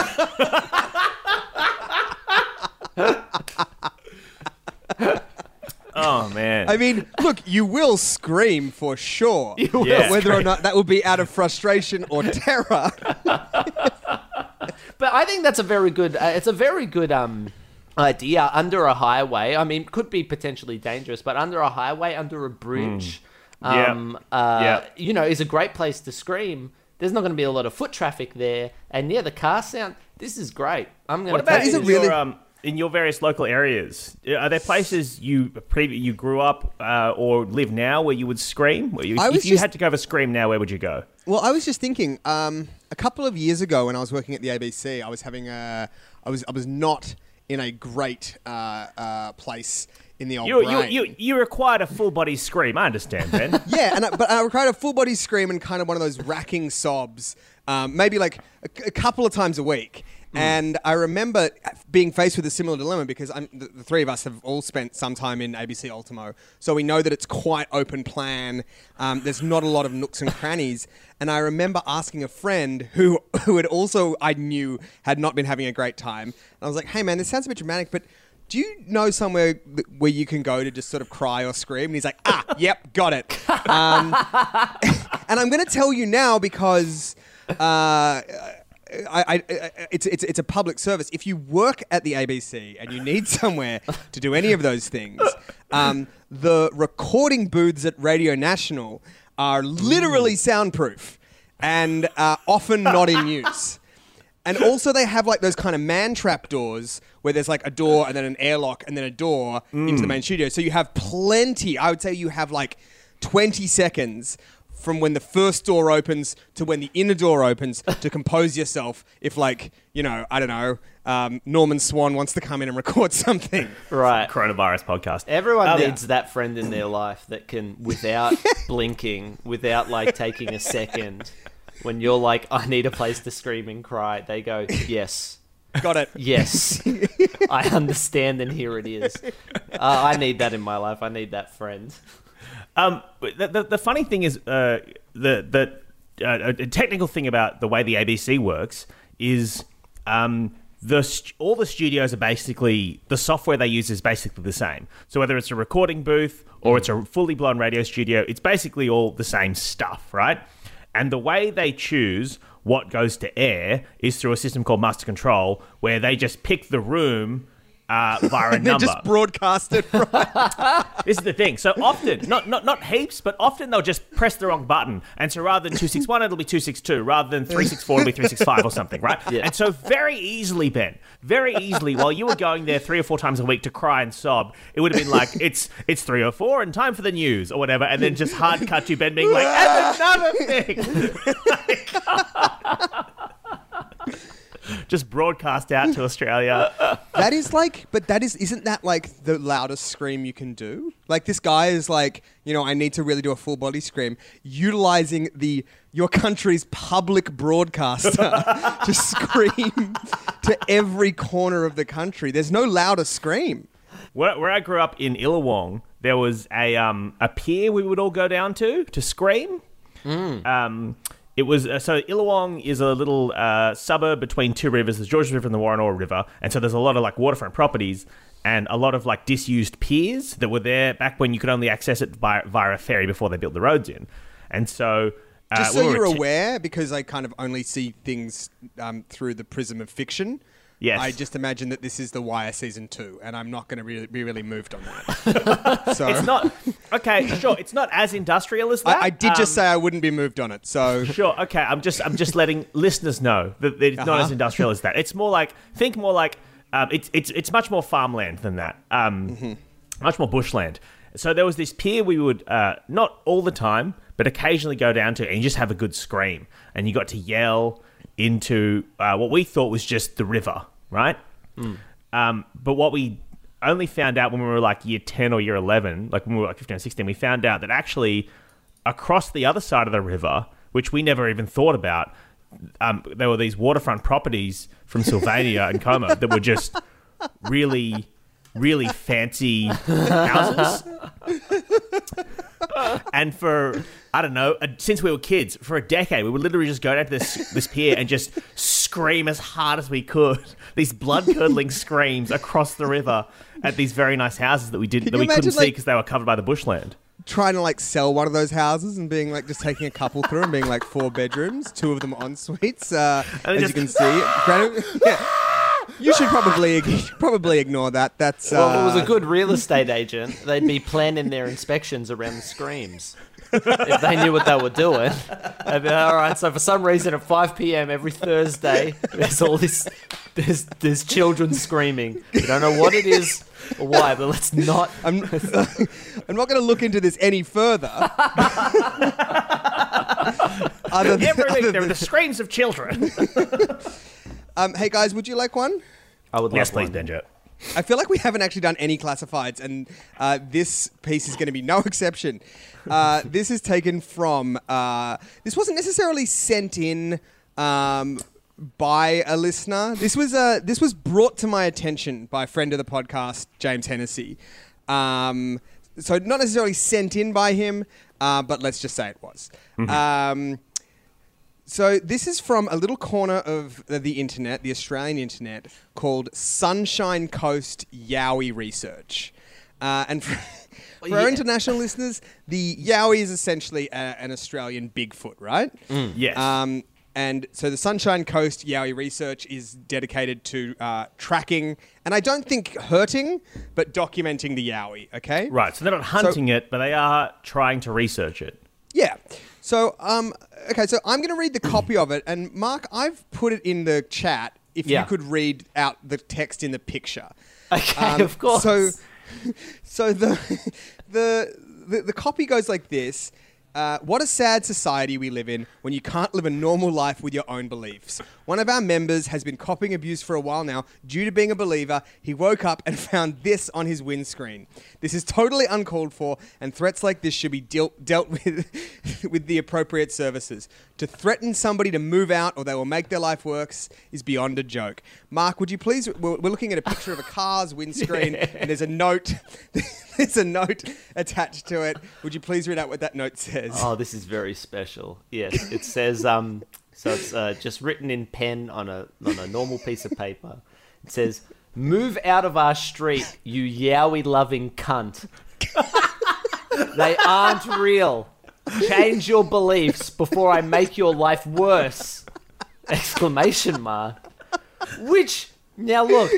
B: Oh man.
D: I mean, look, you will scream for sure. You
B: will Yeah.
D: Whether or not that will be out of frustration or terror.
C: But I think that's a very good. Uh, it's a very good um idea under a highway. I mean, could be potentially dangerous, but under a highway, under a bridge,
B: Yeah.
C: um, uh,
B: Yeah.
C: you know, is a great place to scream. There's not going to be a lot of foot traffic there, and yeah, the car sound. This is great. I'm going
B: What
C: to.
B: about
D: That is a
B: your,
D: really-
B: um, in your various local areas, are there places you pre- you grew up uh, or live now where you would scream? Where you,
D: I
B: if
D: was
B: you
D: just-
B: had to go for scream now, where would you go?
D: Well, I was just thinking, um, a couple of years ago when I was working at the A B C, I was having a, I was, I was not in a great uh, uh, place in the old
B: You, you,
D: brain.
B: you, you required a full body scream. I understand, Ben.
D: Yeah, and I, but I required a full body scream and kind of one of those racking sobs, um, maybe like a, a couple of times a week. Mm. And I remember being faced with a similar dilemma because I'm, the, the three of us have all spent some time in A B C Ultimo, so we know that it's quite open plan. Um, there's not a lot of nooks and crannies. And I remember asking a friend who who had also, I knew, had not been having a great time. And I was like, hey man, this sounds a bit dramatic, but do you know somewhere th- where you can go to just sort of cry or scream? And he's like, ah, yep, got it. Um, and I'm going to tell you now because uh, I, I, it's, it's, it's a public service. If you work at the A B C and you need somewhere to do any of those things, um, the recording booths at Radio National are literally soundproof and uh, often not in use. And also they have like those kind of man trap doors where there's like a door and then an airlock and then a door mm. into the main studio. So you have plenty. I would say you have like twenty seconds from when the first door opens to when the inner door opens to compose yourself if like, you know, I don't know, um, Norman Swan wants to come in and record something.
C: Right.
B: Coronavirus podcast.
C: Everyone
B: Um,
C: needs that friend in their life that can, without blinking, without like taking a second, when you're like, I need a place to scream and cry, they go, yes.
D: Got it.
C: Yes. I understand and here it is. Uh, I need that in my life. I need that friend.
B: Um, the, the, the funny thing is, uh, the, the uh, a technical thing about the way the A B C works is um, the st- all the studios are basically, the software they use is basically the same. So whether it's a recording booth or mm. it's a fully blown radio studio, it's basically all the same stuff, right? And the way they choose what goes to air is through a system called Master Control, where they just pick the room uh, via a
D: and
B: number.
D: They just broadcast it, right?
B: This is the thing. So often, not not not heaps, but often they'll just press the wrong button. And so rather than two six one, it'll be two six two. Rather than three six four, it'll be three six five or something, right?
C: Yeah.
B: And so very easily, Ben, very easily, while you were going there three or four times a week to cry and sob, it would have been like, it's it's three or four and time for the news or whatever. And then just hard cut you, Ben, being like, and another thing. Just broadcast out to Australia.
D: That is like, but that is, isn't that like the loudest scream you can do? Like this guy is like, you know, I need to really do a full body scream, utilizing the your country's public broadcaster to scream to every corner of the country. There's no louder scream.
B: Where, where I grew up in Illawong, there was a um, a pier we would all go down to to scream. Mm. Um, It was uh, so Illawong is a little uh, suburb between two rivers, the Georges River and the Waranoa River, and so there's a lot of like waterfront properties and a lot of like disused piers that were there back when you could only access it via, via a ferry before they built the roads in, and so. Uh,
D: Just so
B: we were
D: you're
B: t-
D: aware, because I kind of only see things um, through the prism of fiction.
B: Yes.
D: I just imagine that this is The Wire season two, and I'm not going to really, be really moved on that. So
B: It's not okay. Sure, it's not as industrial as that.
D: I, I did just
B: Um,
D: say I wouldn't be moved on it. So
B: Sure. Okay. I'm just I'm just letting listeners know that it's not
D: Uh-huh.
B: as industrial as that. It's more like think more like um, it's it's it's much more farmland than that. Um,
D: Mm-hmm.
B: Much more bushland. So there was this pier we would uh, not all the time, but occasionally go down to, and you just have a good scream, and you got to yell into uh, what we thought was just the river, right? Mm. Um, but what we only found out when we were like year ten or year eleven, like when we were like fifteen or sixteen, we found out that actually across the other side of the river, which we never even thought about, um, there were these waterfront properties from Sylvania and Como that were just really, really fancy houses. And for, I don't know, uh, since we were kids, for a decade, we would literally just go down to this this pier and just scream as hard as we could. These blood-curdling screams across the river at these very nice houses that we didn't
D: Can
B: that
D: you
B: we couldn't
D: imagine,
B: see
D: like-
B: because they were covered by the bushland.
D: trying to like sell one of those houses and being like just taking a couple through and being like four bedrooms, two of them en suites. Uh,
B: And
D: as
B: just-
D: you can see, Granted- yeah. You should probably you should probably ignore that. That's uh,
C: Well, if it was a good real estate agent, they'd be planning their inspections around the screams. If they knew what they were doing. They'd be, all right, so for some reason at five p.m. every Thursday, there's all this There's there's children screaming. We don't know what it is or why, but let's not.
D: I'm, I'm not going to look into this any further. other than,
B: Every
D: other
B: week there
D: than-
B: are the screams of children.
D: um, hey guys, would you like one?
C: I would love
B: Yes, please,
C: one.
B: Benjo.
D: I feel like we haven't actually done any classifieds, and uh, this piece is going to be no exception. Uh, this is taken from. Uh, this wasn't necessarily sent in um, by a listener. This was uh, this was brought to my attention by a friend of the podcast, James Hennessy. Um, so not necessarily sent in by him, uh, but let's just say it was.
B: Mm-hmm.
D: Um, So this is from a little corner of the internet, the Australian internet, called Sunshine Coast Yowie Research. Uh, and for, for our
C: yeah.
D: international listeners, the Yowie is essentially a, an Australian Bigfoot, right?
B: Yes.
D: Um, and so the Sunshine Coast Yowie Research is dedicated to uh, tracking, and I don't think hurting, but documenting the Yowie, okay?
B: Right, so they're not hunting it, but they are trying to research it.
D: Yeah. So, um, okay, so I'm going to read the copy of it. And Mark, I've put it in the chat if
C: Yeah.
D: you could read out the text in the picture.
C: Okay,
D: Um,
C: of course.
D: So, so the, the, the, the copy goes like this. Uh, what a sad society we live in when you can't live a normal life with your own beliefs. One of our members has been copying abuse for a while now. Due to being a believer, he woke up and found this on his windscreen. This is totally uncalled for, and threats like this should be deal- dealt with with the appropriate services. To threaten somebody to move out or they will make their life worse is beyond a joke. Mark, would you please... We're, we're looking at a picture of a car's windscreen, yeah. and there's a note... There's a note attached to it. Would you please read out what that note says?
C: Oh, this is very special. Yes, it says, um, so it's uh, just written in pen on a on a normal piece of paper. It says, "Move out of our street, you Yowie-loving cunt. They aren't real. Change your beliefs before I make your life worse!" Exclamation mark. Which... Now look,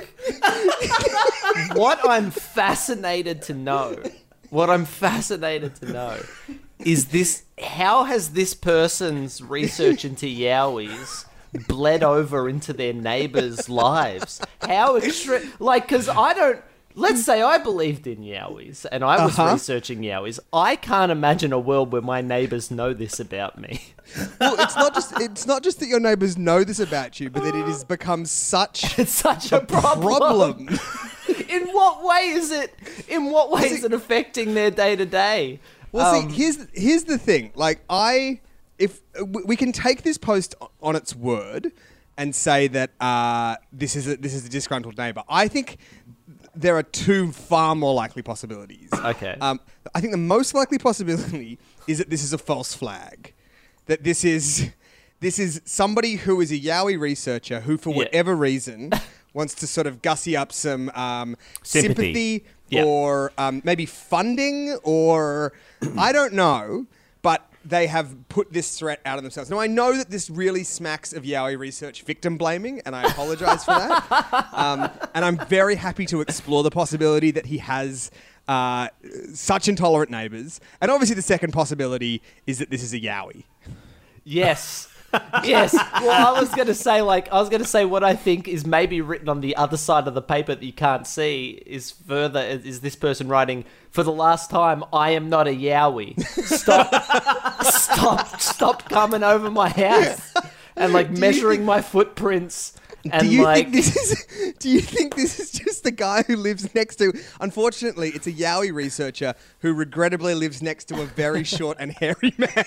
C: what I'm fascinated to know, what I'm fascinated to know is this, how has this person's research into Yowies bled over into their neighbours' lives? How extreme, like, because I don't, let's say I believed in Yowies and I was
D: Uh-huh.
C: researching Yowies. I can't imagine a world where my neighbours know this about me.
D: Well, it's not just it's not just that your neighbours know this about you, but that it has become such
C: It's such a problem.
D: problem.
C: In what way is it? In what way is it affecting their day to day?
D: Well, see, here's here's the thing. Like, I if w- we can take this post on its word and say that uh, this is a, this is a disgruntled neighbour. I think there are two far more likely possibilities.
C: Okay.
D: Um, I think the most likely possibility is that this is a false flag. That this is this is somebody who is a Yowie researcher who, for
C: Yeah.
D: whatever reason, wants to sort of gussy up some um,
B: Sympathy.
D: sympathy,
C: Yeah.
D: or um, maybe funding, or I don't know, but they have put this threat out of themselves. Now, I know that this really smacks of Yowie research victim blaming, and I apologize for that. Um, and I'm very happy to explore the possibility that he has uh, such intolerant neighbours. And obviously the second possibility is that this is a Yowie.
C: Yes. Yes. Well, I was going to say, like, I was going to say what I think is maybe written on the other side of the paper that you can't see is further, is this person writing, "For the last time, I am not a Yowie. Stop, stop, stop coming over my house and, like, measuring my footprints." And
D: do you
C: like,
D: think this is? Do you think this is just the guy who lives next to? Unfortunately, it's a Yowie researcher who regrettably lives next to a very short and hairy man.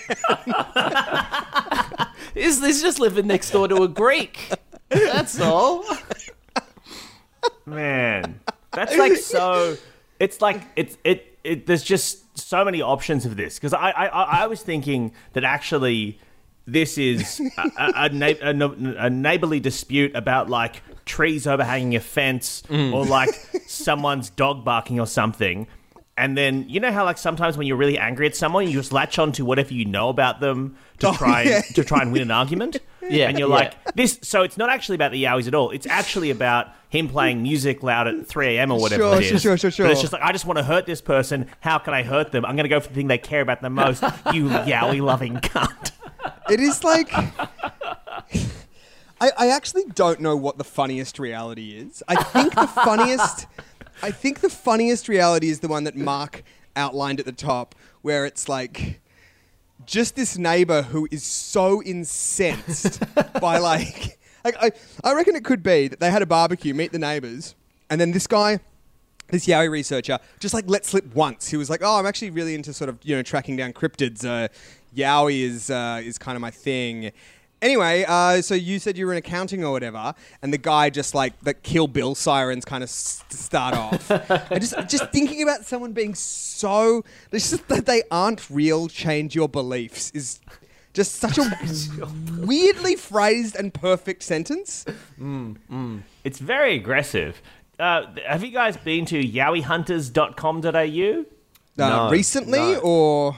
C: is this just living next door to a Greek? That's all.
B: Man, that's like so. It's like it's it. it there's just so many options of this because I, I I I was thinking that actually this is a, a, a, na- a, no- a neighborly dispute about like trees overhanging a fence or like someone's dog barking or something. And then, you know how like sometimes when you're really angry at someone, you just latch on to whatever you know about them to
D: Oh,
B: try
D: yeah.
B: and, to try and win an argument.
C: Yeah,
B: And you're
C: yeah.
B: like, this, so it's not actually about the Yowies at all. It's actually about him playing music loud at three a.m. or whatever
D: Sure,
B: it is.
D: sure, sure, sure,
B: But it's
D: sure.
B: just like, I just want to hurt this person. How can I hurt them? I'm going to go for the thing they care about the most. You Yowie loving cunt.
D: It is like, I, I actually don't know what the funniest reality is. I think the funniest, I think the funniest reality is the one that Mark outlined at the top, where it's like just this neighbor who is so incensed by like, like I, I reckon it could be that they had a barbecue, meet the neighbors, and then this guy, this Yowie researcher, just like let slip once. He was like, "Oh, I'm actually really into sort of you know tracking down cryptids. Uh, Yowie is uh, is kind of my thing." Anyway, uh, so you said you were in accounting or whatever, and the guy just like the Kill Bill sirens kind of s- start off. I just just thinking about someone being so just that they aren't real, change your beliefs is just such a weirdly phrased and perfect sentence.
C: Mm, mm.
B: It's very aggressive. Uh, have you guys been to yowie hunters dot com dot a u?
D: Uh,
C: No,
D: recently
C: no.
D: or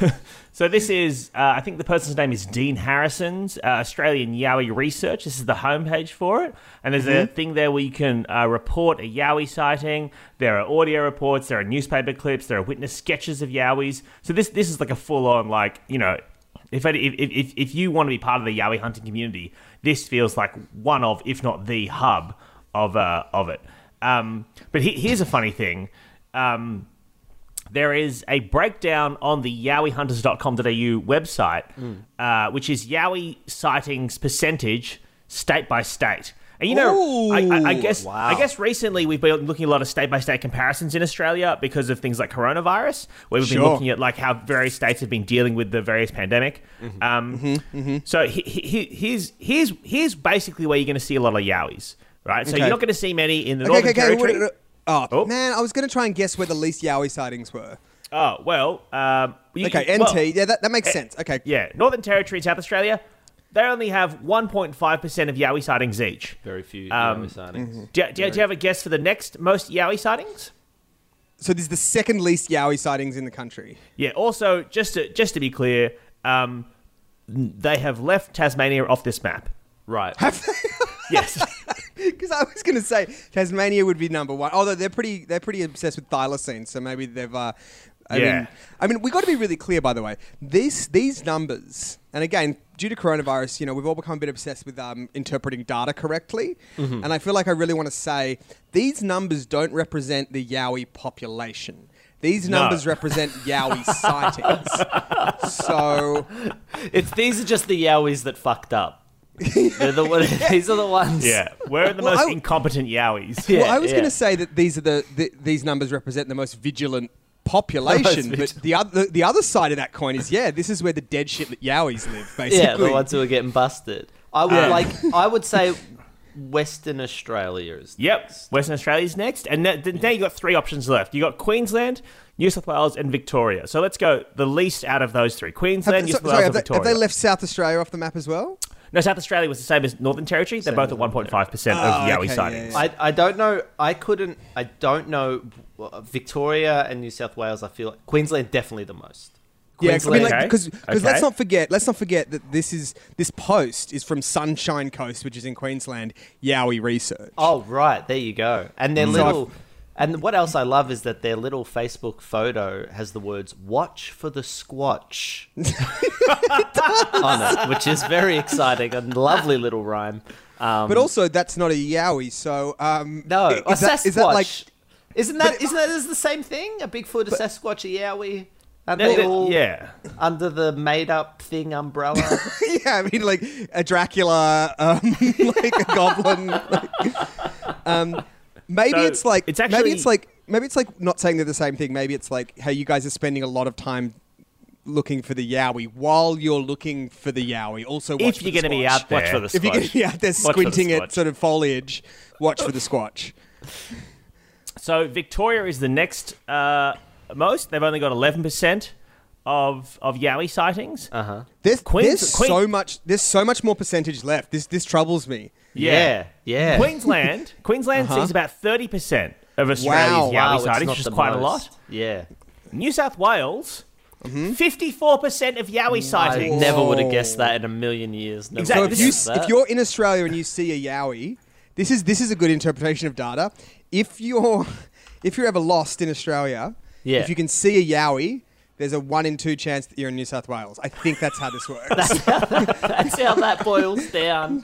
B: So this is, uh, I think the person's name is Dean Harrison's uh, Australian Yowie Research. This is the homepage for it. And there's
D: Mm-hmm.
B: a thing there where you can uh, report a Yowie sighting. There are audio reports. There are newspaper clips. There are witness sketches of Yowies. So this this is like a full-on, like, you know, if, if, if, if you want to be part of the Yowie hunting community, this feels like one of, if not the hub of, uh, of it. Um, but he, here's a funny thing. Um, there is a breakdown on the yowie hunters dot com dot a u website, mm. uh, which is Yowie sightings percentage state by state. And you know, I, I, I guess
C: wow.
B: I guess recently we've been looking at a lot of state by state comparisons in Australia because of things like coronavirus, where we've been
D: Sure.
B: looking at like how various states have been dealing with the various pandemic. Mm-hmm. Um, mm-hmm, mm-hmm. So he, he, here's here's here's basically where you're going to see a lot of Yowies, right? So
D: Okay.
B: you're not going to see many in the
D: okay,
B: Northern
D: okay, okay.
B: Territory.
D: what- what- Oh,
B: Oh.
D: man, I was going to try and guess where the least Yowie sightings were.
B: Oh well, um, you-
D: Okay, N T.
B: well,
D: yeah, that, that makes
B: eh,
D: sense. Okay.
B: Yeah, Northern Territory and South Australia, they only have one point five percent of Yowie sightings each.
C: Very few
B: Um,
C: Yowie sightings.
B: Do, you- do, you- do you have a guess for the next most Yowie sightings?
D: So this is the second least Yowie sightings in the country.
B: Yeah. Also, just to just to be clear, um, they have left Tasmania off this map.
C: Right.
B: Yes.
D: Because I was going to say Tasmania would be number one, although they're pretty they're pretty obsessed with thylacine, so maybe they've. Uh, I
B: Yeah.
D: mean, I mean, we got to be really clear, by the way. These these numbers, and again, due to coronavirus, you know, we've all become a bit obsessed with um, interpreting data correctly,
B: Mm-hmm.
D: and I feel like I really want to say these numbers don't represent the Yowie population. These
B: No.
D: numbers represent Yowie sightings. So.
C: It's these are just the Yowies that fucked up. They're the one, these are the ones.
B: Yeah. We're the
D: Well,
B: most
D: I-
B: incompetent Yowies.
C: Yeah,
D: well, I was
C: yeah.
D: going to say that these are the, the these numbers represent the most vigilant population,
C: The most
D: but the other the other side of that coin is yeah, this is where the dead shit that Yowies live, basically.
C: Yeah, the ones who are getting busted. I would
B: Yeah.
C: like. I would say Western Australia is.
B: Yep. Western Australia's next, and now, now you got three options left. You got Queensland, New South Wales, and Victoria. So let's go the least out of those three:
D: Have,
B: Queensland, New
D: so-
B: South Wales,
D: sorry,
B: and
D: have, they,
B: Victoria.
D: have they left South Australia off the map as well?
B: No, South Australia was the same as Northern Territory. They're both at one point five percent of
D: Oh,
B: Yowie
D: okay, yeah,
B: sightings.
D: yeah.
C: I, I don't know. I couldn't. I don't know. uh, Victoria and New South Wales. I feel like Queensland definitely the most.
D: Yeah, I mean, like,
B: Okay.
D: because because
B: Okay.
D: let's not forget let's not forget that this is this post is from Sunshine Coast, which is in Queensland. Yowie Research.
C: Oh right, there you go. And their
D: So
C: little. And what else I love is that their little Facebook photo has the words "Watch for the Squatch" on it, which is very exciting and lovely little rhyme. Um,
D: But also, that's not a Yowie. So um,
C: no,
D: is
C: a
D: that,
C: Sasquatch.
D: is that like?
C: Isn't that isn't that is the same thing? A Bigfoot, a Sasquatch, a Yowie, and
B: Th-
C: they're
B: th-
C: all
B: yeah.
C: under the made-up thing umbrella.
D: Yeah, I mean, like a Dracula, um, like a goblin. Like, um, maybe
B: So,
D: it's like
B: it's
D: maybe
B: actually-
D: it's like maybe it's like not saying they're the same thing. Maybe it's like, hey, you guys are spending a lot of time looking for the Yowie while you're looking for the Yowie. Also, watch
B: If
D: for
B: you're
D: the
B: going to be
D: Squatch.
B: out there,
C: Watch for the
D: If you're going to be out there
C: Watch for the
D: squinting
C: Squatch.
D: at sort of foliage, watch for the Squatch.
B: So Victoria is the next uh, most. They've only got eleven percent of of Yowie sightings.
C: Uh huh.
D: There's,
B: Queens-
D: there's
B: Queen-
D: so much. There's so much more percentage left. This this troubles me.
C: Yeah, yeah.
B: Queensland, Queensland
D: Uh-huh.
B: sees about thirty percent of Australia's
D: Wow.
B: Yowie
C: Wow, it's
B: sightings,
C: not
B: which is
C: the
B: quite a
C: most.
B: lot.
C: Yeah.
B: New South Wales,
D: Mm-hmm.
B: fifty-four percent of Yowie
C: I
B: sightings.
C: never would have
D: Whoa.
C: guessed that in a million years. Never
B: Exactly.
D: So
C: would
D: if
C: have
D: you
C: guessed
D: s-
C: that.
D: if you're in Australia and you see a Yowie, this is this is a good interpretation of data. If you're if you're ever lost in Australia,
C: Yeah.
D: if you can see a Yowie, there's a one in two chance that you're in New South Wales. I think that's how this works.
C: That's how that, that's how that boils down.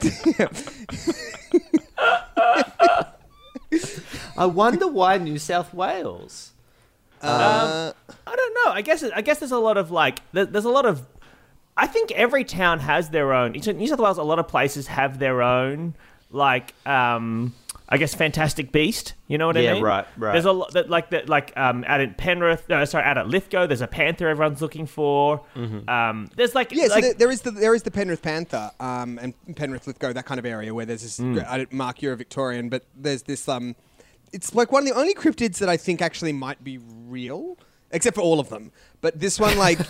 C: I wonder why New South Wales.
D: Uh,
B: Um, I don't know. I guess I guess there's a lot of like there, there's a lot of. I think every town has their own. New South Wales, a lot of places have their own like. Um, I guess Fantastic Beast. You know what
C: Yeah,
B: I mean?
C: right, right.
B: There's a lot that like that like um out in Penrith. No, sorry, out at Lithgow. There's a panther everyone's looking for.
C: Mm-hmm.
B: Um, there's like
D: yeah, so
B: like,
D: there, there is the there is the Penrith Panther um, and Penrith Lithgow, that kind of area where there's this.
B: Mm.
D: I don't, Mark, you're a Victorian, but there's this. Um, it's like one of the only cryptids that I think actually might be real, except for all of them. But this one, like,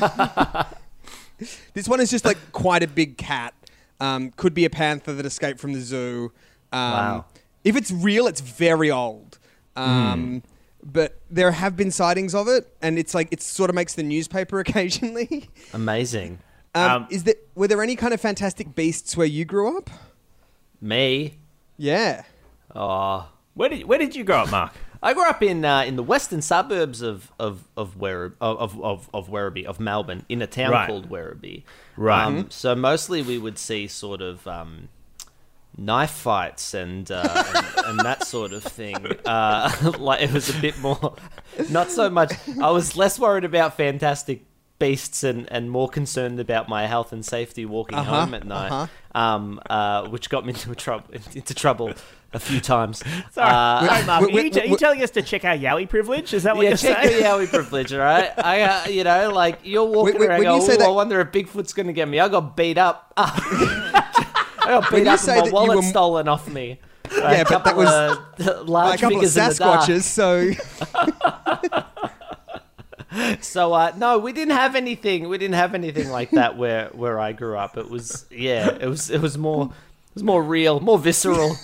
D: this one is just like quite a big cat. Um, could be a panther that escaped from the zoo. Um,
C: Wow.
D: If it's real, it's very old. Um, But there have been sightings of it, and it's like it sort of makes the newspaper occasionally.
C: Amazing.
D: Um,
B: Um,
D: is there were there any kind of fantastic beasts where you grew up?
C: Me.
D: Yeah.
C: Oh.
B: where did where did you grow up, Mark?
C: I grew up in uh, in the western suburbs of of of, Werrib- of of of Werribee, of Melbourne, in a town
B: Right.
C: called Werribee.
B: Right.
C: Um, so mostly we would see sort of um, knife fights and, uh, and and that sort of thing. Uh, like it was a bit more, not so much. I was less worried about fantastic beasts and, and more concerned about my health and safety walking
D: Uh-huh,
C: home at night,
D: uh-huh.
C: um, uh, which got me into trouble into trouble a few times.
B: Sorry,
C: Uh,
B: sorry Mark.
D: we-
B: are, you,
D: we-
B: are you
D: we-
B: telling us to check our Yowie privilege? Is that what
C: yeah,
B: you're
C: check
B: saying?
C: the Yowie privilege, all right? I, uh, you know, like you're walking
D: When-
C: around.
D: when
C: Going,
D: you say
C: "Ooh,
D: that-
C: I wonder if Bigfoot's going to get me. I got beat up. I got
D: When
C: beat
D: you
C: up
D: say
C: and my
D: that you
C: wallet
D: were-
C: stolen off me.
D: Yeah, but that was
C: uh, large
D: a couple of
C: figures in the dark.
D: Sasquatches, so
C: So uh, no, we didn't have anything. We didn't have anything like that where, where I grew up. It was yeah, it was it was more it was more real, more visceral.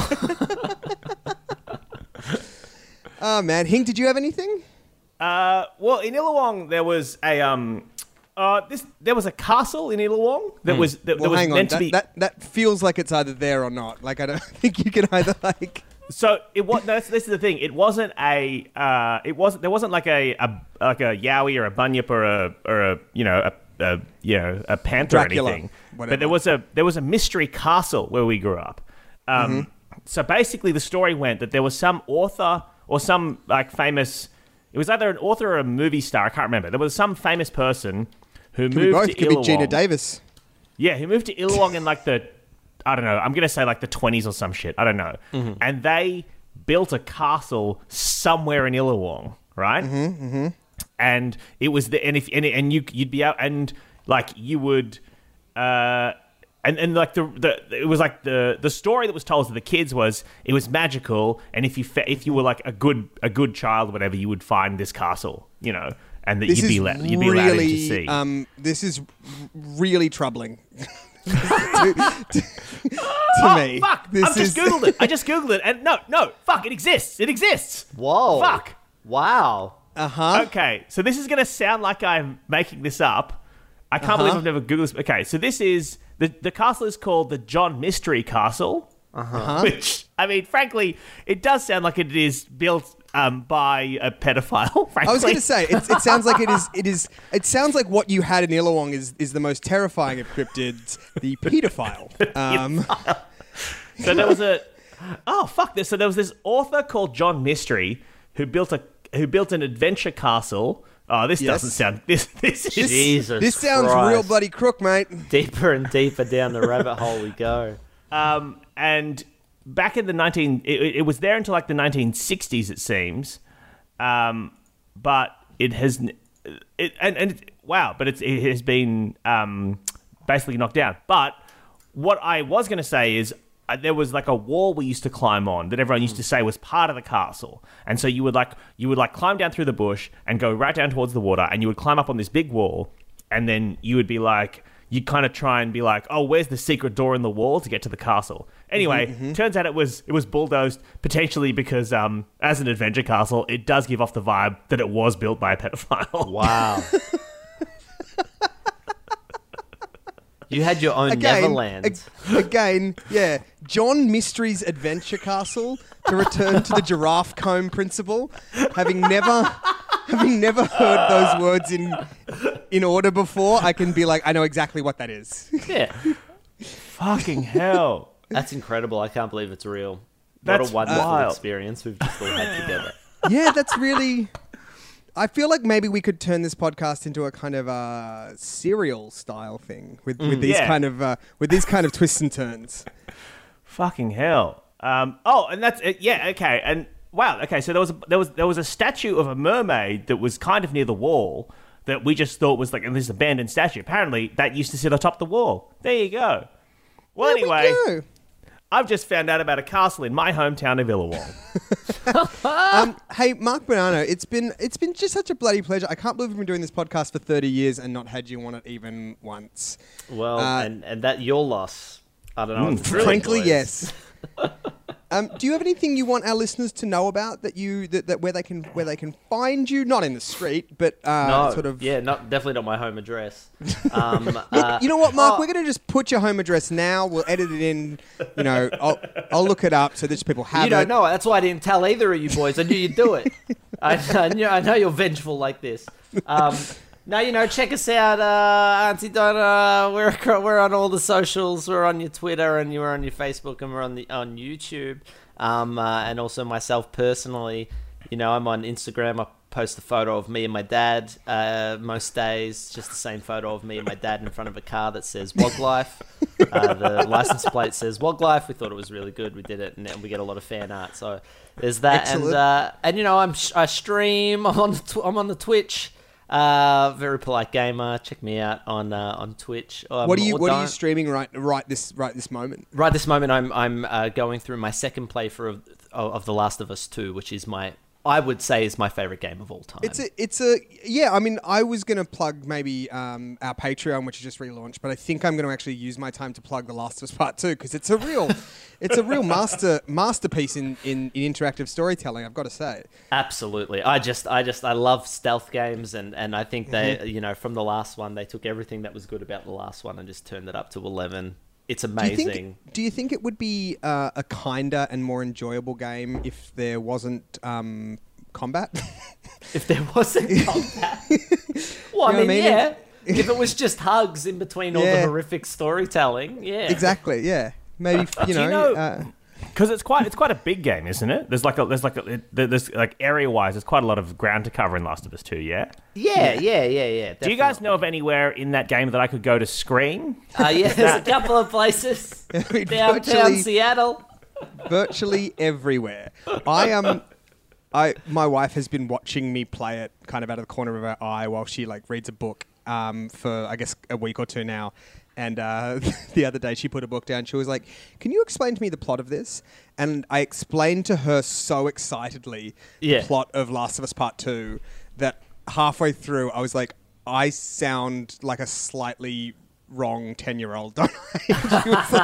D: oh man, Hing, did you have anything?
B: Uh, well, in Illawong there was a um, uh, this there was a castle in Illawong that was that, that
D: Well,
B: was
D: hang on.
B: meant
D: That,
B: to be.
D: that that feels like it's either there or not. Like I don't think you can either like.
B: So it was. No, this, this is the thing. It wasn't a. Uh, it wasn't. There wasn't like a, a like a Yowie or a Bunyip or a or a you know a, a you know a panther
D: Dracula,
B: or anything.
D: whatever.
B: But there was a there was a mystery castle where we grew up. Um,
D: Mm-hmm.
B: So basically, the story went that there was some author or some like famous. It was either an author or a movie star. I can't remember. There was some famous person who
D: Could be
B: moved
D: both.
B: to
D: Could
B: Illawong.
D: be Gina Davis.
B: Yeah, he moved to Illawong in like the, I don't know, I'm going to say like the twenties or some shit. I don't know.
D: Mm-hmm.
B: And they built a castle somewhere in Illawong, right? Mm-hmm, mm-hmm. And it was the, and if, and, and you, you'd be out, and like you would, uh, and, and like the, the, it was like the, the story that was told to the kids was it was magical. And if you, fa- if you were like a good, a good child, or whatever, you would find this castle, you know, and that
D: This
B: you'd be,
D: is
B: la- you'd be allowed in to
D: really,
B: see.
D: um, this is r- really troubling to, to, to
B: Oh,
D: me.
B: fuck!
D: This
B: I've just
D: is-
B: googled it. I just googled it, and no, no, fuck! It exists. It exists.
C: Whoa!
B: Fuck.
C: Wow!
D: Uh huh.
B: Okay, so this is gonna sound like I'm making this up. I can't
D: Uh-huh.
B: believe I've never googled this. Okay, so this is the the castle is called the John Mystery Castle. Uh-huh. Which I mean, frankly, it does sound like it is built um, by a pedophile. Frankly,
D: I was going to say it, it sounds like it is. It is. It sounds like what you had in Illawong is is the most terrifying of cryptids, the pedophile. Um,
B: So there was a oh fuck this. So there was this author called John Mystery who built a who built an adventure castle. Oh, this
D: Yes.
B: doesn't sound this this is
C: Jesus,
D: this sounds
C: Christ.
D: real bloody crook, mate.
C: Deeper and deeper down the rabbit hole we go.
B: um and back in the nineteen it, it was there until like the nineteen sixties it seems, um but it has n- it and and it, wow but it's it has been um basically knocked down. But what I was going to say is uh, there was like a wall we used to climb on that everyone used to say was part of the castle, and so you would like you would like climb down through the bush and go right down towards the water, and you would climb up on this big wall, and then you would be like you'd kind of try and be like, oh, where's the secret door in the wall to get to the castle? Anyway,
D: Mm-hmm,
B: turns out it was it was bulldozed, potentially because um as an adventure castle it does give off the vibe that it was built by a pedophile.
C: Wow. You had your own
D: Again,
C: Neverland.
D: ag- again, yeah. John Mystery's Adventure Castle to return to the giraffe comb principle, having never, having never heard those words in in order before, I can be like, I know exactly what that is.
C: Yeah.
B: Fucking hell.
C: That's incredible. I can't believe it's real.
B: That's
C: what a wonderful
B: wild.
C: experience we've just all had together.
D: Yeah, that's really... I feel like maybe we could turn this podcast into a kind of uh, serial style thing with, with these
B: Yeah.
D: kind of uh, with these kind of twists and turns.
B: Fucking hell. Um, oh, and that's it. Yeah, okay. And wow, okay, so there was a, there was there was a statue of a mermaid that was kind of near the wall that we just thought was like, and this is an abandoned statue. Apparently, that used to sit atop the wall. There you go. Well,
D: There we
B: anyway,
D: go.
B: I've just found out about a castle in my hometown of Illawong.
D: Um, hey, Mark Bonanno, it's been it's been just such a bloody pleasure. I can't believe we've been doing this podcast for thirty years and not had you on it even once.
C: Well,
D: Uh,
C: and, and that your loss. I don't know. what to say,
D: Frankly,
C: boys.
D: yes. Um, do you have anything you want our listeners to know about that you that, that where they can where they can find you? Not in the street, but uh,
C: No,
D: sort of.
C: yeah, not definitely not my home address. Um,
D: Look,
C: uh,
D: you know what, Mark?
C: oh,
D: We're going to just put your home address now. We'll edit it in. You know, I'll, I'll look it up so that people have
C: You
D: it.
C: don't know. That's why I didn't tell either of you boys. I knew you'd do it. I, I, knew, I know you're vengeful like this. Um, no, you know, check us out, uh, Auntie Donna. We're acro- we're on all the socials. We're on your Twitter and you're on your Facebook and we're on the on YouTube. Um, uh, and also myself personally, you know, I'm on Instagram. I post a photo of me and my dad uh, most days. Just the same photo of me and my dad in front of a car that says Wog Life. Uh, the license plate says Wog Life. We thought it was really good. We did it, and we get a lot of fan art. So there's that.
D: Excellent.
C: And uh, and you know, I'm I stream. I'm on the tw- I'm on the Twitch. Uh, very polite gamer. Check me out on uh, on Twitch. Um,
D: What are you
C: or
D: What are you
C: don't.
D: streaming right right this right this moment?
C: Right this moment, I'm I'm uh, going through my second playthrough of, of of The Last of Us two, which is my I would say is my favorite game of all time.
D: It's a, it's a, yeah. I mean, I was gonna plug maybe um, our Patreon, which is just relaunched, but I think I'm gonna actually use my time to plug The Last of Us Part Two because it's a real, it's a real master masterpiece in, in, in interactive storytelling. I've got to say.
C: Absolutely. I just I just I love stealth games, and, and I think they
D: Mm-hmm.
C: you know from the last one they took everything that was good about the last one and just turned it up to eleven. It's
D: Do you
C: amazing.
D: think, do you think it would be uh, a kinder and more enjoyable game if there wasn't um, combat?
C: If there wasn't combat. Well, I
D: You know what I
C: mean,
D: mean?
C: yeah. If it was just hugs in between all
D: Yeah.
C: the horrific storytelling, yeah.
D: Exactly. Yeah. Maybe you know.
B: you know-
D: uh,
B: Because it's quite it's quite a big game, isn't it? There's like a, there's like a, it, there's like area wise, there's quite a lot of ground to cover in Last of Us two. Yeah.
C: Yeah, yeah, yeah, yeah.
B: Do you guys know of anywhere in that game that I could go to scream?
C: Uh, yeah, there's a couple of places.
D: mean,
C: Downtown
D: virtually-
C: Seattle.
D: virtually everywhere. I um, I my wife has been watching me play it kind of out of the corner of her eye while she like reads a book um for I guess a week or two now. And uh, the other day she put a book down. She was like, "Can you explain to me the plot of this?" And I explained to her so excitedly
C: Yeah.
D: the plot of Last of Us Part Two that halfway through I was like, "I sound like a slightly wrong ten-year-old." Don't I? She was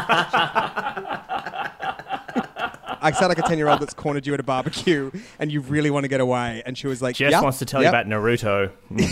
D: like, I sound like a ten-year-old that's cornered you at a barbecue and you really want to get away. And she was like,
B: Jess
D: yep,
B: wants to tell
D: yep.
B: you about Naruto.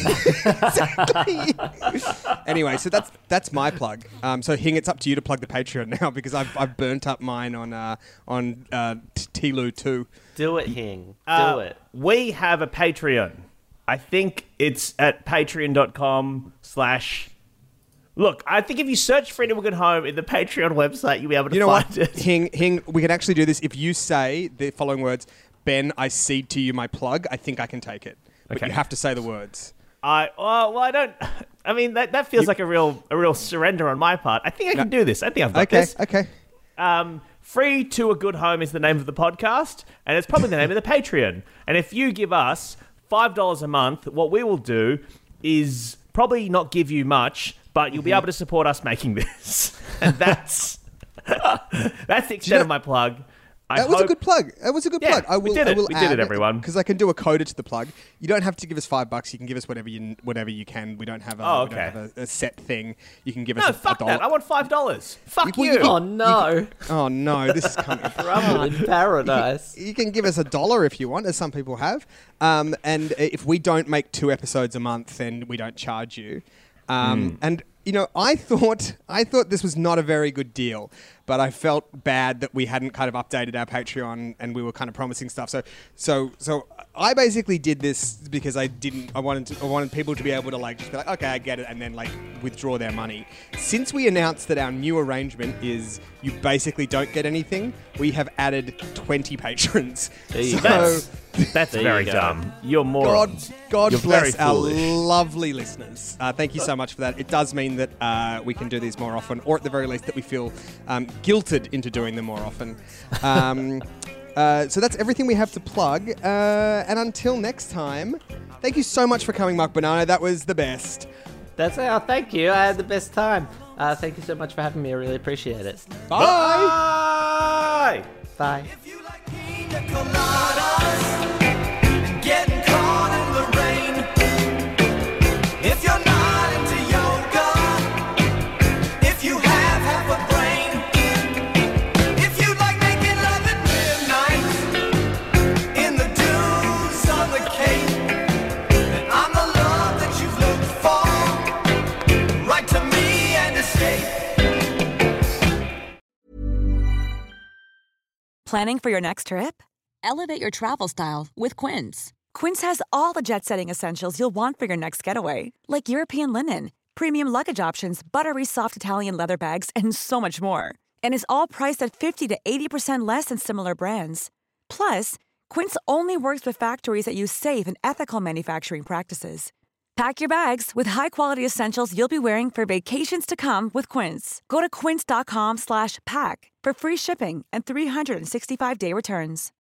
D: Anyway, so that's that's my plug. Um, so Hing, it's up to you to plug the Patreon now because I've I've burnt up mine on uh, on uh, T L U two.
C: Do it, Hing. Do
B: Uh,
C: it.
B: We have a Patreon. I think it's at patreon.com slash... Look, I think if you search Freedom of Good Home in the Patreon website, you'll be able to
D: You know
B: find
D: what,
B: it.
D: Hing, Hing, we can actually do this. If you say the following words, Ben, I cede to you my plug, I think I can take it. But
B: Okay.
D: you have to say the words.
B: I oh, well, I don't... I mean, that, that feels like a real a real surrender on my part. I think I can do this. I think I've got
D: Okay,
B: this.
D: okay.
B: Um, Free to a Good Home is the name of the podcast, and it's probably the name of the Patreon. And if you give us five dollars a month, what we will do is probably not give you much, but you'll be able to support us making this. And that's that's the extent
D: know-
B: of my plug. I
D: That was a
B: hope-
D: good plug. That was a good
B: Yeah,
D: plug. I
B: we
D: will.
B: did
D: I
B: it.
D: will
B: We did it, everyone.
D: Because I can do a coda to the plug. You don't have to give us five bucks. You can give us whatever you whatever you can. We don't have a,
B: Oh,
D: we don't
B: okay.
D: have a, a set thing. You can give us
B: No,
D: a,
B: fuck
D: a dollar.
B: that. I want five dollars. Fuck
D: Well,
B: you.
D: you can-
C: Oh, no.
D: Oh no, this is coming.
C: Trouble in paradise.
D: You can give us a dollar if you want, as some people have. Um, and if we don't make two episodes a month, then we don't charge you. Um,
B: Hmm.
D: And you know, I thought I thought this was not a very good deal, but I felt bad that we hadn't kind of updated our Patreon and we were kind of promising stuff. So, so, so I basically did this because I didn't. I wanted to, I wanted people to be able to like just be like, okay, I get it, and then like withdraw their money. Since we announced that our new arrangement is you basically don't get anything, we have added twenty patrons.
C: There you
D: so,
C: go.
B: That's
C: There
B: very
C: you go.
B: dumb. You're
D: God,
B: morons.
D: God
B: You're
D: bless
B: very
D: our
B: foolish.
D: lovely listeners. Uh, thank you so much for that. It does mean that uh, we can do these more often, or at the very least that we feel um, guilted into doing them more often. Um, uh, so that's everything we have to plug. Uh, and until next time, thank you so much for coming, Mark Bonanno. That was the best.
C: That's it. Oh, thank you. I had the best time. Uh, thank you so much for having me. I really appreciate it.
D: Bye.
B: Bye.
C: Bye.
E: If you like pina coladas and getting caught in the rain, if you're not into yoga, if you have half a brain, if you like making love at midnight in the dunes on the Cape, then I'm the love that you've looked for. Write to me and escape.
F: Planning for your next trip? Elevate your travel style with Quince. Quince has all the jet-setting essentials you'll want for your next getaway, like European linen, premium luggage options, buttery soft Italian leather bags, and so much more. And is all priced at fifty to eighty percent less than similar brands. Plus, Quince only works with factories that use safe and ethical manufacturing practices. Pack your bags with high-quality essentials you'll be wearing for vacations to come with Quince. Go to quince.com slash pack for free shipping and three sixty-five day returns.